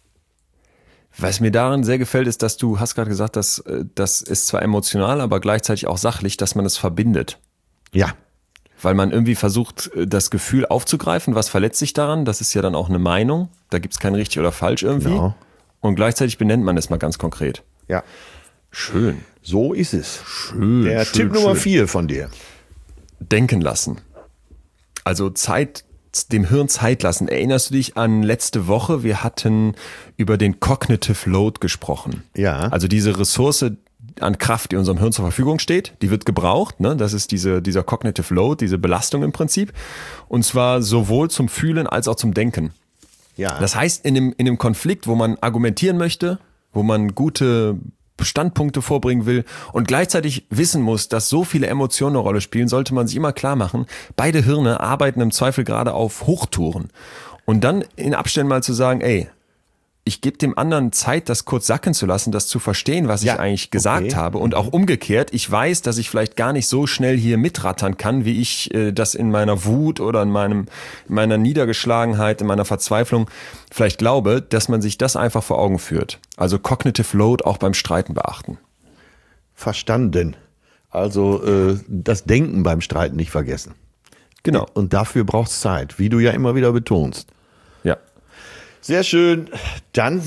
Was mir daran sehr gefällt, ist, dass du hast gerade gesagt, dass das ist zwar emotional, aber gleichzeitig auch sachlich, dass man es verbindet. Ja, Weil man irgendwie versucht, das Gefühl aufzugreifen, was verletzt sich daran. Das ist ja dann auch eine Meinung. Da gibt es kein richtig oder falsch irgendwie. Genau. Und gleichzeitig benennt man es mal ganz konkret. ja. Schön. So ist es. Schön. Der Tipp Nummer 4 von dir. Denken lassen. Also dem Hirn Zeit lassen. Erinnerst du dich an letzte Woche? Wir hatten über den Cognitive Load gesprochen. Ja. Also diese Ressource an Kraft, die unserem Hirn zur Verfügung steht, die wird gebraucht. Ne? Das ist dieser Cognitive Load, diese Belastung im Prinzip. Und zwar sowohl zum Fühlen als auch zum Denken. Ja. Das heißt, in einem Konflikt, wo man argumentieren möchte, wo man gute Standpunkte vorbringen will und gleichzeitig wissen muss, dass so viele Emotionen eine Rolle spielen, sollte man sich immer klar machen, beide Hirne arbeiten im Zweifel gerade auf Hochtouren. Und dann in Abständen mal zu sagen, ey, ich gebe dem anderen Zeit, das kurz sacken zu lassen, das zu verstehen, was ich Ja, eigentlich gesagt okay. habe. Und auch umgekehrt, ich weiß, dass ich vielleicht gar nicht so schnell hier mitrattern kann, wie ich das in meiner Wut oder in meiner Niedergeschlagenheit, in meiner Verzweiflung vielleicht glaube, dass man sich das einfach vor Augen führt. Also Cognitive Load auch beim Streiten beachten. Verstanden. Also das Denken beim Streiten nicht vergessen. Genau. Und dafür braucht es Zeit, wie du ja immer wieder betonst. Ja. Sehr schön. Dann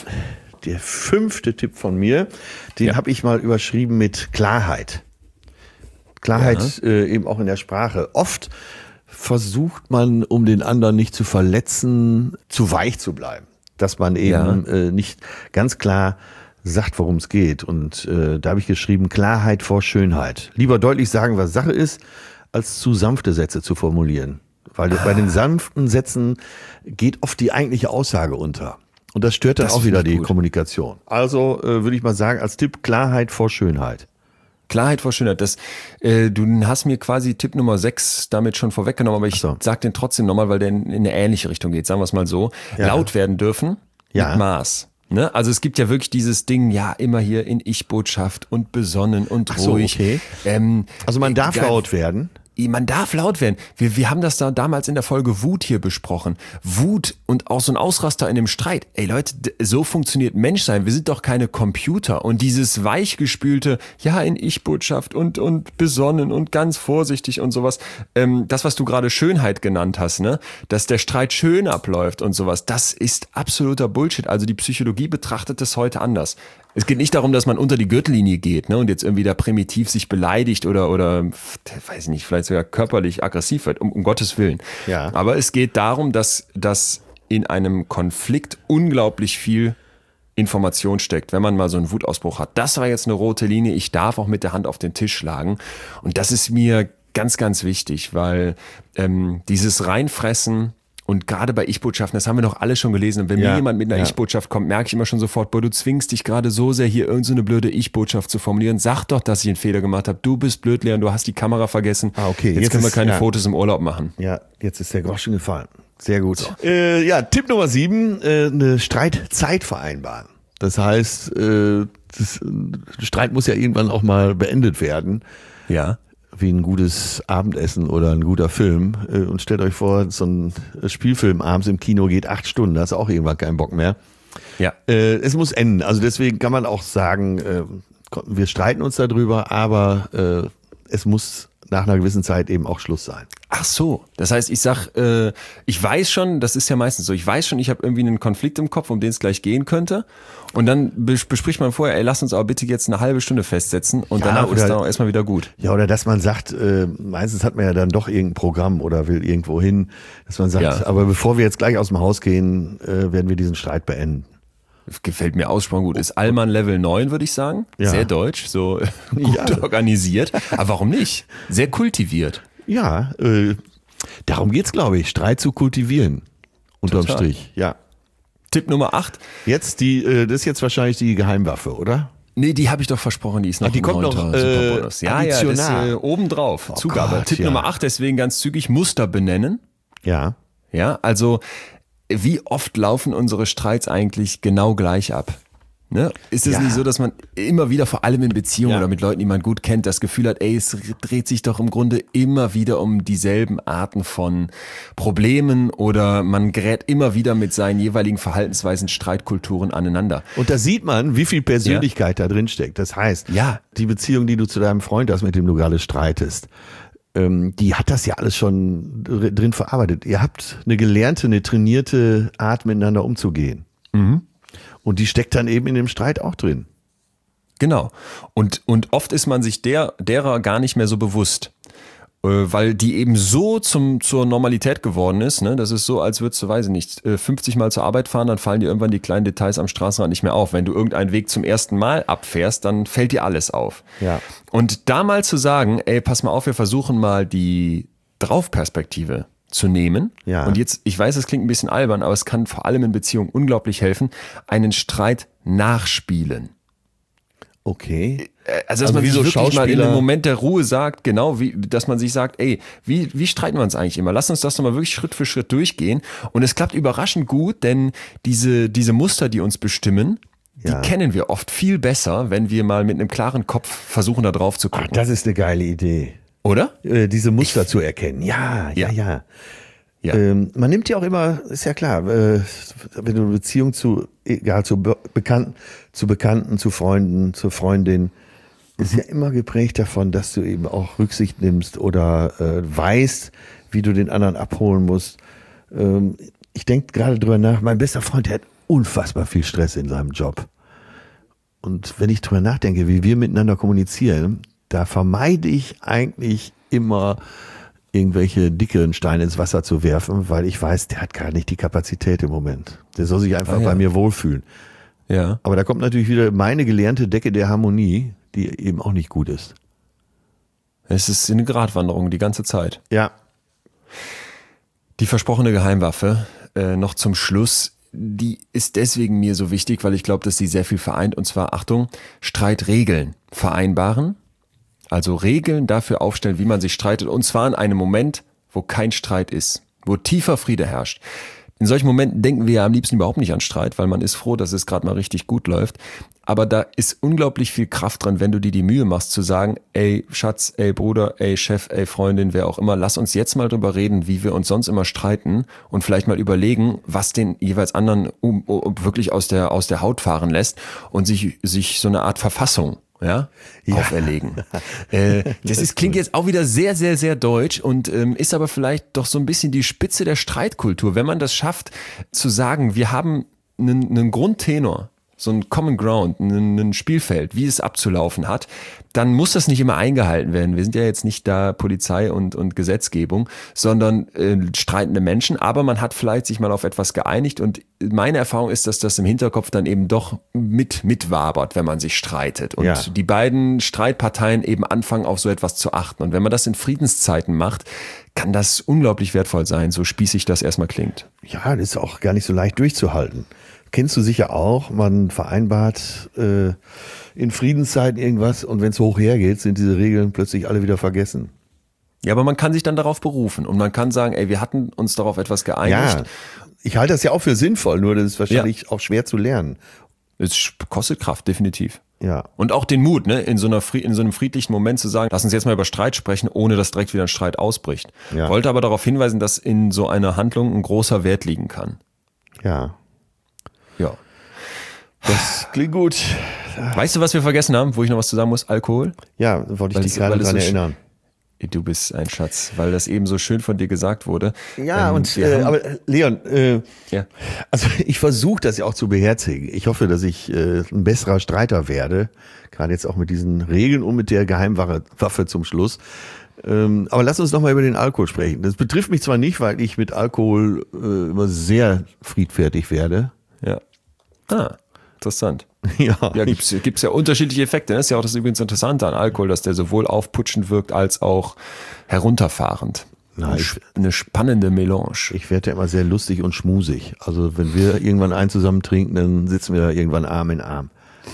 der 5. Tipp von mir, den Ja. habe ich mal überschrieben mit Klarheit. Klarheit eben auch in der Sprache. Oft versucht man, um den anderen nicht zu verletzen, zu weich zu bleiben. Dass man eben nicht ganz klar sagt, worum es geht. Und da habe ich geschrieben, Klarheit vor Schönheit. Lieber deutlich sagen, was Sache ist, als zu sanfte Sätze zu formulieren. Weil bei den sanften Sätzen geht oft die eigentliche Aussage unter. Und das stört dann Das auch finde wieder ich die gut. Kommunikation. Also würde ich mal sagen, als Tipp Klarheit vor Schönheit. Klarheit vor Schönheit. Du hast mir quasi Tipp Nummer 6 damit schon vorweggenommen, aber ich Ach so. sag den trotzdem nochmal, weil der in eine ähnliche Richtung geht. Sagen wir es mal so. Ja. Laut werden dürfen Ja. mit Maß. Ne? Also es gibt ja wirklich dieses Ding, ja, immer hier in Ich-Botschaft und besonnen und Ach so, ruhig. okay. Also man darf laut werden. Man darf laut werden. Wir haben das da damals in der Folge Wut hier besprochen. Wut und auch so ein Ausraster in dem Streit. Ey Leute, so funktioniert Menschsein. Wir sind doch keine Computer. Und dieses weichgespülte, ja, in Ich-Botschaft und besonnen und ganz vorsichtig und sowas. Das, was du gerade Schönheit genannt hast, ne, dass der Streit schön abläuft und sowas, das ist absoluter Bullshit. Also die Psychologie betrachtet das heute anders. Es geht nicht darum, dass man unter die Gürtellinie geht, ne, und jetzt irgendwie da primitiv sich beleidigt oder weiß nicht, vielleicht sogar körperlich aggressiv wird, um Gottes Willen. Ja. Aber es geht darum, dass in einem Konflikt unglaublich viel Information steckt, wenn man mal so einen Wutausbruch hat. Das war jetzt eine rote Linie, ich darf auch mit der Hand auf den Tisch schlagen. Und das ist mir ganz, ganz wichtig, weil dieses Reinfressen und gerade bei Ich-Botschaften, das haben wir doch alle schon gelesen. Und wenn Ja, mir jemand mit einer ja. Ich-Botschaft kommt, merke ich immer schon sofort, boah, du zwingst dich gerade so sehr, hier irgend so eine blöde Ich-Botschaft zu formulieren. Sag doch, dass ich einen Fehler gemacht habe. Du bist blöd, Leon, du hast die Kamera vergessen. Ah, okay. Jetzt Jetzt können wir ist- keine ja. Fotos im Urlaub machen. Ja, jetzt ist der Groschen gefallen. Sehr gut. Ja, Tipp Nummer 7, eine Streitzeit vereinbaren. Das heißt, Streit muss ja irgendwann auch mal beendet werden. Ja. wie ein gutes Abendessen oder ein guter Film. Und stellt euch vor, so ein Spielfilm abends im Kino geht 8 Stunden, da hast du auch irgendwann keinen Bock mehr. Ja. Es muss enden. Also deswegen kann man auch sagen, wir streiten uns darüber, aber es muss nach einer gewissen Zeit eben auch Schluss sein. Ach so, das heißt, ich sag, ich weiß schon, das ist ja meistens so, ich weiß schon, ich habe irgendwie einen Konflikt im Kopf, um den es gleich gehen könnte, und dann bespricht man vorher, ey, lass uns aber bitte jetzt eine halbe Stunde festsetzen und danach ist dann auch erstmal wieder gut. Ja, oder dass man sagt, meistens hat man ja dann doch irgendein Programm oder will irgendwo hin, dass man sagt, aber bevor wir jetzt gleich aus dem Haus gehen, werden wir diesen Streit beenden. Gefällt mir ausgesprochen gut. Ist Allmann Level 9, würde ich sagen. Ja. Sehr deutsch, so gut organisiert. Aber warum nicht? Sehr kultiviert. Ja, darum geht's, glaube ich, Streit zu kultivieren. Unterm Total. Strich, ja. Tipp Nummer 8. Jetzt das ist jetzt wahrscheinlich die Geheimwaffe, oder? Nee, die habe ich doch versprochen, die ist noch die kommt noch, Superbonus. Ja, das additional. Obendrauf. Zugabe. Gott, Tipp ja. Nummer 8, deswegen ganz zügig, Muster benennen. Ja. Ja, also wie oft laufen unsere Streits eigentlich genau gleich ab? Ne? Ist es nicht so, dass man immer wieder, vor allem in Beziehungen oder mit Leuten, die man gut kennt, das Gefühl hat, ey, es dreht sich doch im Grunde immer wieder um dieselben Arten von Problemen oder man gerät immer wieder mit seinen jeweiligen Verhaltensweisen, Streitkulturen aneinander. Und da sieht man, wie viel Persönlichkeit da drin steckt. Das heißt, die Beziehung, die du zu deinem Freund hast, mit dem du gerade streitest, die hat das ja alles schon drin verarbeitet. Ihr habt eine gelernte, eine trainierte Art, miteinander umzugehen. Mhm. Und die steckt dann eben in dem Streit auch drin. Genau. Und oft ist man sich derer gar nicht mehr so bewusst. Weil die eben so zur Normalität geworden ist, ne? Das ist so, als würdest du, weiß ich nicht, 50 Mal zur Arbeit fahren, dann fallen dir irgendwann die kleinen Details am Straßenrand nicht mehr auf. Wenn du irgendeinen Weg zum ersten Mal abfährst, dann fällt dir alles auf. Ja. Und da mal zu sagen, ey, pass mal auf, wir versuchen mal die Draufperspektive zu nehmen. Ja. Und jetzt, ich weiß, es klingt ein bisschen albern, aber es kann vor allem in Beziehungen unglaublich helfen, einen Streit nachspielen. Okay. Also, dass man wie sich so wirklich mal in Schauspieler- einem Moment der Ruhe sagt, genau, dass man sich sagt, ey, wie streiten wir uns eigentlich immer? Lass uns das doch mal wirklich Schritt für Schritt durchgehen. Und es klappt überraschend gut, denn diese Muster, die uns bestimmen, die kennen wir oft viel besser, wenn wir mal mit einem klaren Kopf versuchen, da drauf zu gucken. Das ist eine geile Idee. Oder? Diese Muster zu erkennen. Ja. Man nimmt ja auch immer, ist ja klar, wenn du eine Beziehung zu Bekannten, zu Freunden, zur Freundin, ist ja immer geprägt davon, dass du eben auch Rücksicht nimmst oder weißt, wie du den anderen abholen musst. Ich denke gerade drüber nach, mein bester Freund, der hat unfassbar viel Stress in seinem Job. Und wenn ich drüber nachdenke, wie wir miteinander kommunizieren, da vermeide ich eigentlich immer irgendwelche dickeren Steine ins Wasser zu werfen, weil ich weiß, der hat gar nicht die Kapazität im Moment. Der soll sich einfach bei mir wohlfühlen. Ja. Aber da kommt natürlich wieder meine gelernte Decke der Harmonie, die eben auch nicht gut ist. Es ist eine Gratwanderung die ganze Zeit. Ja. Die versprochene Geheimwaffe, noch zum Schluss, die ist deswegen mir so wichtig, weil ich glaube, dass sie sehr viel vereint. Und zwar, Achtung, Streitregeln vereinbaren. Also Regeln dafür aufstellen, wie man sich streitet. Und zwar in einem Moment, wo kein Streit ist, wo tiefer Friede herrscht. In solchen Momenten denken wir ja am liebsten überhaupt nicht an Streit, weil man ist froh, dass es gerade mal richtig gut läuft. Aber da ist unglaublich viel Kraft dran, wenn du dir die Mühe machst zu sagen, ey Schatz, ey Bruder, ey Chef, ey Freundin, wer auch immer, lass uns jetzt mal drüber reden, wie wir uns sonst immer streiten und vielleicht mal überlegen, was den jeweils anderen wirklich aus der Haut fahren lässt und sich so eine Art Verfassung auferlegen. Klingt jetzt auch wieder sehr, sehr, sehr deutsch und ist aber vielleicht doch so ein bisschen die Spitze der Streitkultur. Wenn man das schafft, zu sagen, wir haben einen Grundtenor, so ein Common Ground, ein Spielfeld, wie es abzulaufen hat, dann muss das nicht immer eingehalten werden. Wir sind ja jetzt nicht da Polizei und Gesetzgebung, sondern streitende Menschen, aber man hat vielleicht sich mal auf etwas geeinigt und meine Erfahrung ist, dass das im Hinterkopf dann eben doch mitwabert, wenn man sich streitet und die beiden Streitparteien eben anfangen, auf so etwas zu achten. Und wenn man das in Friedenszeiten macht, kann das unglaublich wertvoll sein, so spießig das erstmal klingt. Ja, das ist auch gar nicht so leicht durchzuhalten. Kennst du sicher auch, man vereinbart in Friedenszeiten irgendwas und wenn es hoch hergeht, sind diese Regeln plötzlich alle wieder vergessen. Ja, aber man kann sich dann darauf berufen und man kann sagen, ey, wir hatten uns darauf etwas geeinigt. Ja, ich halte das ja auch für sinnvoll, nur das ist wahrscheinlich auch schwer zu lernen. Es kostet Kraft, definitiv. Ja. Und auch den Mut, ne, in so einem friedlichen Moment zu sagen, lass uns jetzt mal über Streit sprechen, ohne dass direkt wieder ein Streit ausbricht. Ja. Wollte aber darauf hinweisen, dass in so einer Handlung ein großer Wert liegen kann. Ja. Ja. Das klingt gut. Weißt du, was wir vergessen haben, wo ich noch was zu sagen muss? Alkohol? Ja, wollte ich dich gerade daran erinnern. Du bist ein Schatz, weil das eben so schön von dir gesagt wurde. Ja, aber Leon, Ja. also ich versuche das ja auch zu beherzigen. Ich hoffe, dass ich ein besserer Streiter werde, gerade jetzt auch mit diesen Regeln und mit der Geheimwaffe zum Schluss. Aber lass uns noch mal über den Alkohol sprechen. Das betrifft mich zwar nicht, weil ich mit Alkohol immer sehr friedfertig werde. Ja. Ah, interessant. Ja, Ja, gibt's ja unterschiedliche Effekte. Das ist ja auch das übrigens Interessante an Alkohol, dass der sowohl aufputschend wirkt als auch herunterfahrend. Eine spannende Melange. ich werde ja immer sehr lustig und schmusig. Also wenn wir irgendwann einen zusammen trinken, dann sitzen wir da irgendwann Arm in Arm.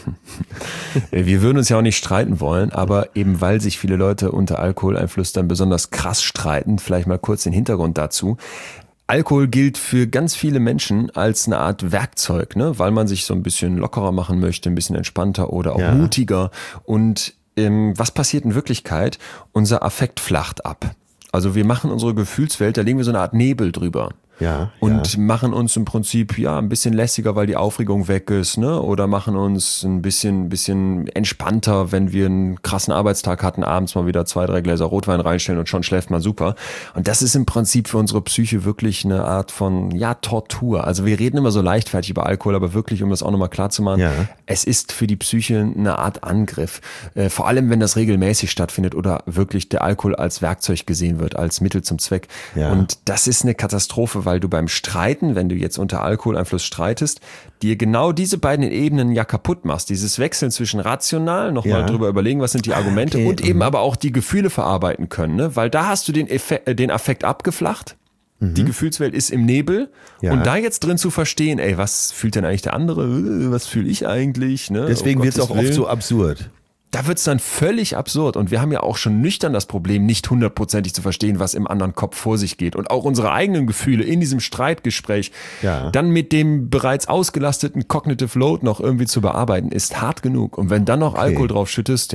Wir würden uns ja auch nicht streiten wollen, aber eben weil sich viele Leute unter Alkoholeinfluss dann besonders krass streiten, vielleicht mal kurz den Hintergrund dazu. Alkohol gilt für ganz viele Menschen als eine Art Werkzeug, ne? Weil man sich so ein bisschen lockerer machen möchte, ein bisschen entspannter oder auch mutiger. Und was passiert in Wirklichkeit? Unser Affekt flacht ab. Also wir machen unsere Gefühlswelt, da legen wir so eine Art Nebel drüber. Ja, Und machen uns im Prinzip ein bisschen lässiger, weil die Aufregung weg ist, ne? Oder machen uns ein bisschen entspannter, wenn wir einen krassen Arbeitstag hatten, abends mal wieder 2, 3 Gläser Rotwein reinstellen und schon schläft man super. Und das ist im Prinzip für unsere Psyche wirklich eine Art von, Tortur. Also wir reden immer so leichtfertig über Alkohol, aber wirklich, um das auch nochmal klar zu machen, es ist für die Psyche eine Art Angriff. Vor allem, wenn das regelmäßig stattfindet oder wirklich der Alkohol als Werkzeug gesehen wird, als Mittel zum Zweck. Ja. Und das ist eine Katastrophe, weil du beim Streiten, wenn du jetzt unter Alkoholeinfluss streitest, dir genau diese beiden Ebenen ja kaputt machst. Dieses Wechseln zwischen rational, nochmal drüber überlegen, was sind die Argumente und eben aber auch die Gefühle verarbeiten können, ne? Weil da hast du den Affekt abgeflacht. Die Gefühlswelt ist im Nebel und da jetzt drin zu verstehen, was fühlt denn eigentlich der andere, was fühle ich eigentlich? Ne? Deswegen wird es auch oft so absurd. Da wird es dann völlig absurd und wir haben ja auch schon nüchtern das Problem, nicht 100%ig zu verstehen, was im anderen Kopf vor sich geht und auch unsere eigenen Gefühle in diesem Streitgespräch dann mit dem bereits ausgelasteten Cognitive Load noch irgendwie zu bearbeiten, ist hart genug. Und wenn dann noch Alkohol drauf schüttest,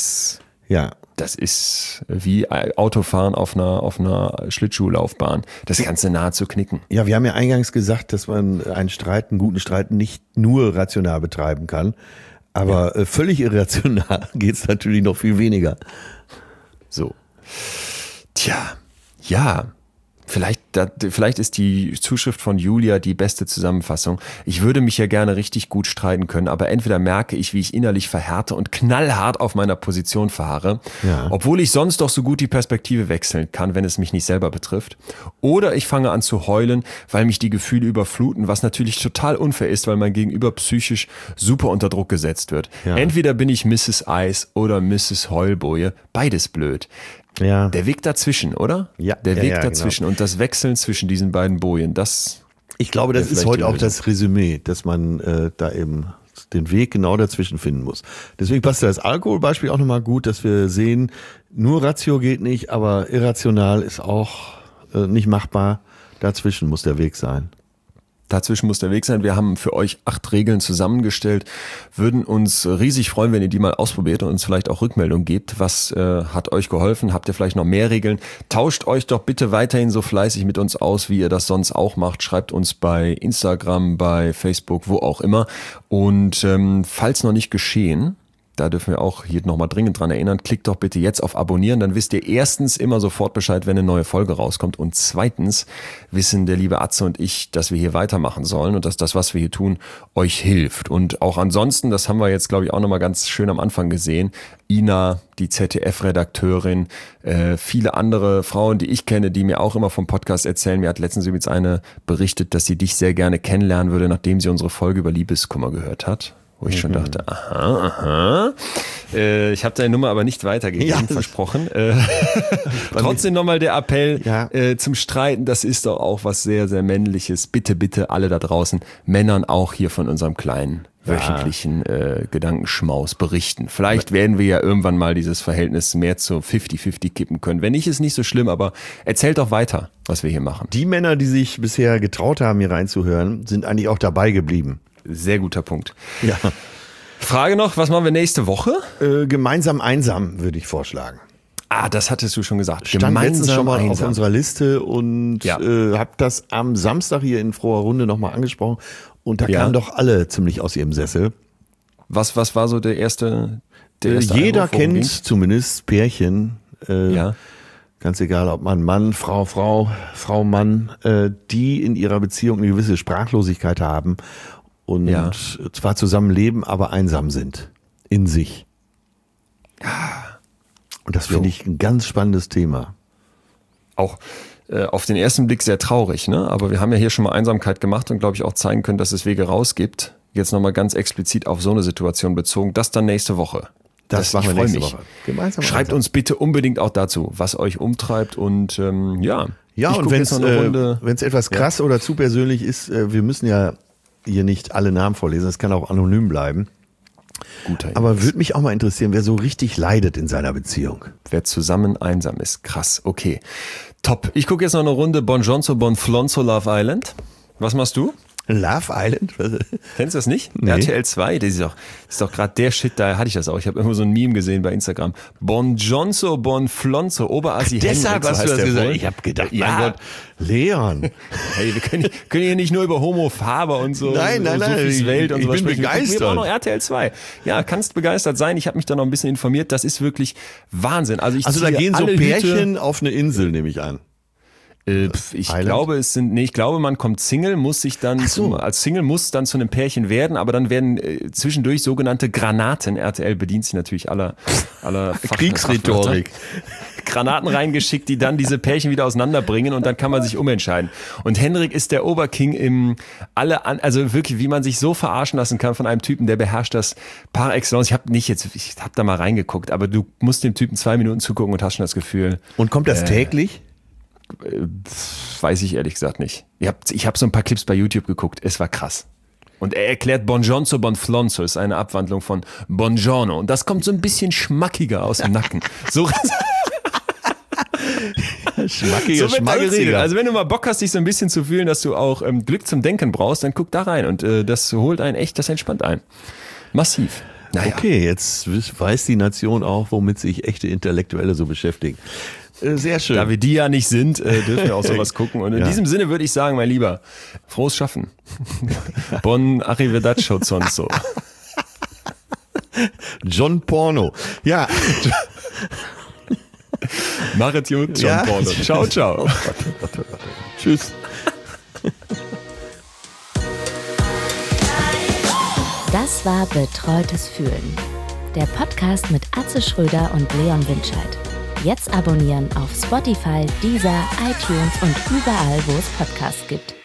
das ist wie Autofahren auf einer Schlittschuhlaufbahn. Das kannst du nahezu knicken. Ja, wir haben ja eingangs gesagt, dass man einen guten Streit nicht nur rational betreiben kann. Aber völlig irrational geht's natürlich noch viel weniger. So. Tja, ja. Vielleicht ist die Zuschrift von Julia die beste Zusammenfassung. Ich würde mich ja gerne richtig gut streiten können, aber entweder merke ich, wie ich innerlich verhärte und knallhart auf meiner Position verharre, obwohl ich sonst doch so gut die Perspektive wechseln kann, wenn es mich nicht selber betrifft. Oder ich fange an zu heulen, weil mich die Gefühle überfluten, was natürlich total unfair ist, weil mein Gegenüber psychisch super unter Druck gesetzt wird. Ja. Entweder bin ich Mrs. Eis oder Mrs. Heulboje, beides blöd. Ja. Der Weg dazwischen, oder? Ja. Der Weg dazwischen genau. Und das Wechseln zwischen diesen beiden Bojen, ich glaube, das ist heute auch das Resümee, dass man da eben den Weg genau dazwischen finden muss. Deswegen passt das Alkoholbeispiel auch nochmal gut, dass wir sehen, nur Ratio geht nicht, aber irrational ist auch nicht machbar. Dazwischen muss der Weg sein. Dazwischen muss der Weg sein. Wir haben für euch 8 Regeln zusammengestellt, würden uns riesig freuen, wenn ihr die mal ausprobiert und uns vielleicht auch Rückmeldung gebt. Was hat euch geholfen? Habt ihr vielleicht noch mehr Regeln? Tauscht euch doch bitte weiterhin so fleißig mit uns aus, wie ihr das sonst auch macht. Schreibt uns bei Instagram, bei Facebook, wo auch immer. Und falls noch nicht geschehen, da dürfen wir auch hier nochmal dringend dran erinnern, klickt doch bitte jetzt auf Abonnieren, dann wisst ihr erstens immer sofort Bescheid, wenn eine neue Folge rauskommt und zweitens wissen der liebe Atze und ich, dass wir hier weitermachen sollen und dass das, was wir hier tun, euch hilft. Und auch ansonsten, das haben wir jetzt, glaube ich, auch nochmal ganz schön am Anfang gesehen, Ina, die ZDF-Redakteurin, viele andere Frauen, die ich kenne, die mir auch immer vom Podcast erzählen. Mir hat letztens übrigens eine berichtet, dass sie dich sehr gerne kennenlernen würde, nachdem sie unsere Folge über Liebeskummer gehört hat. Wo ich schon dachte, aha. Ich habe deine Nummer aber nicht weitergegeben, versprochen. Trotzdem nochmal der Appell zum Streiten, das ist doch auch was sehr, sehr Männliches. Bitte, bitte alle da draußen, Männern auch hier von unserem kleinen wöchentlichen Gedankenschmaus berichten. Vielleicht werden wir ja irgendwann mal dieses Verhältnis mehr zu 50-50 kippen können. Wenn nicht, ist nicht so schlimm, aber erzählt doch weiter, was wir hier machen. Die Männer, die sich bisher getraut haben, hier reinzuhören, sind eigentlich auch dabei geblieben. Sehr guter Punkt. Ja. Frage noch, was machen wir nächste Woche? Gemeinsam einsam, würde ich vorschlagen. Das hattest du schon gesagt. Stand letztens schon mal auf unserer Liste und habe das am Samstag hier in froher Runde nochmal angesprochen. Und da kamen doch alle ziemlich aus ihrem Sessel. Was war so der erste jeder Einwurf, kennt zumindest Pärchen, ganz egal ob man Mann, Frau, Mann, die in ihrer Beziehung eine gewisse Sprachlosigkeit haben und zwar zusammenleben, aber einsam sind in sich. Und das finde ich ein ganz spannendes Thema. Auch auf den ersten Blick sehr traurig, ne? Aber wir haben ja hier schon mal Einsamkeit gemacht und glaube ich auch zeigen können, dass es Wege raus gibt. Jetzt nochmal ganz explizit auf so eine Situation bezogen. Das dann nächste Woche. Das machen wir nächste Woche. Gemeinsam Schreibt uns bitte unbedingt auch dazu, was euch umtreibt und Ja, und wenn es etwas krass oder zu persönlich ist, wir müssen ja hier nicht alle Namen vorlesen, es kann auch anonym bleiben. Aber würde mich auch mal interessieren, wer so richtig leidet in seiner Beziehung. Wer zusammen einsam ist. Krass, okay. Top. Ich gucke jetzt noch eine Runde Bon Johnson, Bon Flonzo, Love Island. Was machst du? Love Island? Kennst du das nicht? Nee. RTL 2, das ist doch gerade der Shit, da hatte ich das auch. Ich habe irgendwo so ein Meme gesehen bei Instagram. Bon Johnson, Bon Flonzo, Oberassi Henrik. Deshalb hast du das gesagt. Ich habe gedacht, mein Gott, Leon. Hey, wir können hier nicht nur über Homo, Faber und so. Nein, Sophies Welt und ich so bin sprechen. begeistert. Wir brauchen noch RTL 2. Ja, kannst begeistert sein. Ich habe mich da noch ein bisschen informiert. Das ist wirklich Wahnsinn. Also da gehen so Pärchen auf eine Insel, nehme ich an. Ich glaube, man kommt Single, muss sich dann als Single muss dann zu einem Pärchen werden, aber dann werden zwischendurch sogenannte Granaten, RTL bedient sich natürlich aller Kriegsrhetorik. Granaten reingeschickt, die dann diese Pärchen wieder auseinanderbringen und dann kann man sich umentscheiden. Und Henrik ist der Oberking also wirklich, wie man sich so verarschen lassen kann von einem Typen, der beherrscht das par excellence. Ich habe da mal reingeguckt, aber du musst dem Typen 2 Minuten zugucken und hast schon das Gefühl. Und kommt das täglich? Weiß ich ehrlich gesagt nicht. Ich hab so ein paar Clips bei YouTube geguckt. Es war krass. Und er erklärt Bon Johnson, Bon Flonzo ist eine Abwandlung von Buongiorno. Und das kommt so ein bisschen schmackiger aus dem Nacken. Schmackiger, so wird da geredet. Also wenn du mal Bock hast, dich so ein bisschen zu fühlen, dass du auch Glück zum Denken brauchst, dann guck da rein. Und das holt einen echt, das entspannt einen. Massiv. Naja. Okay, jetzt weiß die Nation auch, womit sich echte Intellektuelle so beschäftigen. Sehr schön. Da wir die ja nicht sind, dürfen wir auch sowas gucken. Und in diesem Sinne würde ich sagen, mein Lieber, frohes Schaffen. Bon arrivederci sonso. John Porno. Ja. Machet gut, John Porno. Ciao, ciao. Warte. Tschüss. Das war Betreutes Fühlen. Der Podcast mit Atze Schröder und Leon Winscheid. Jetzt abonnieren auf Spotify, Deezer, iTunes und überall, wo es Podcasts gibt.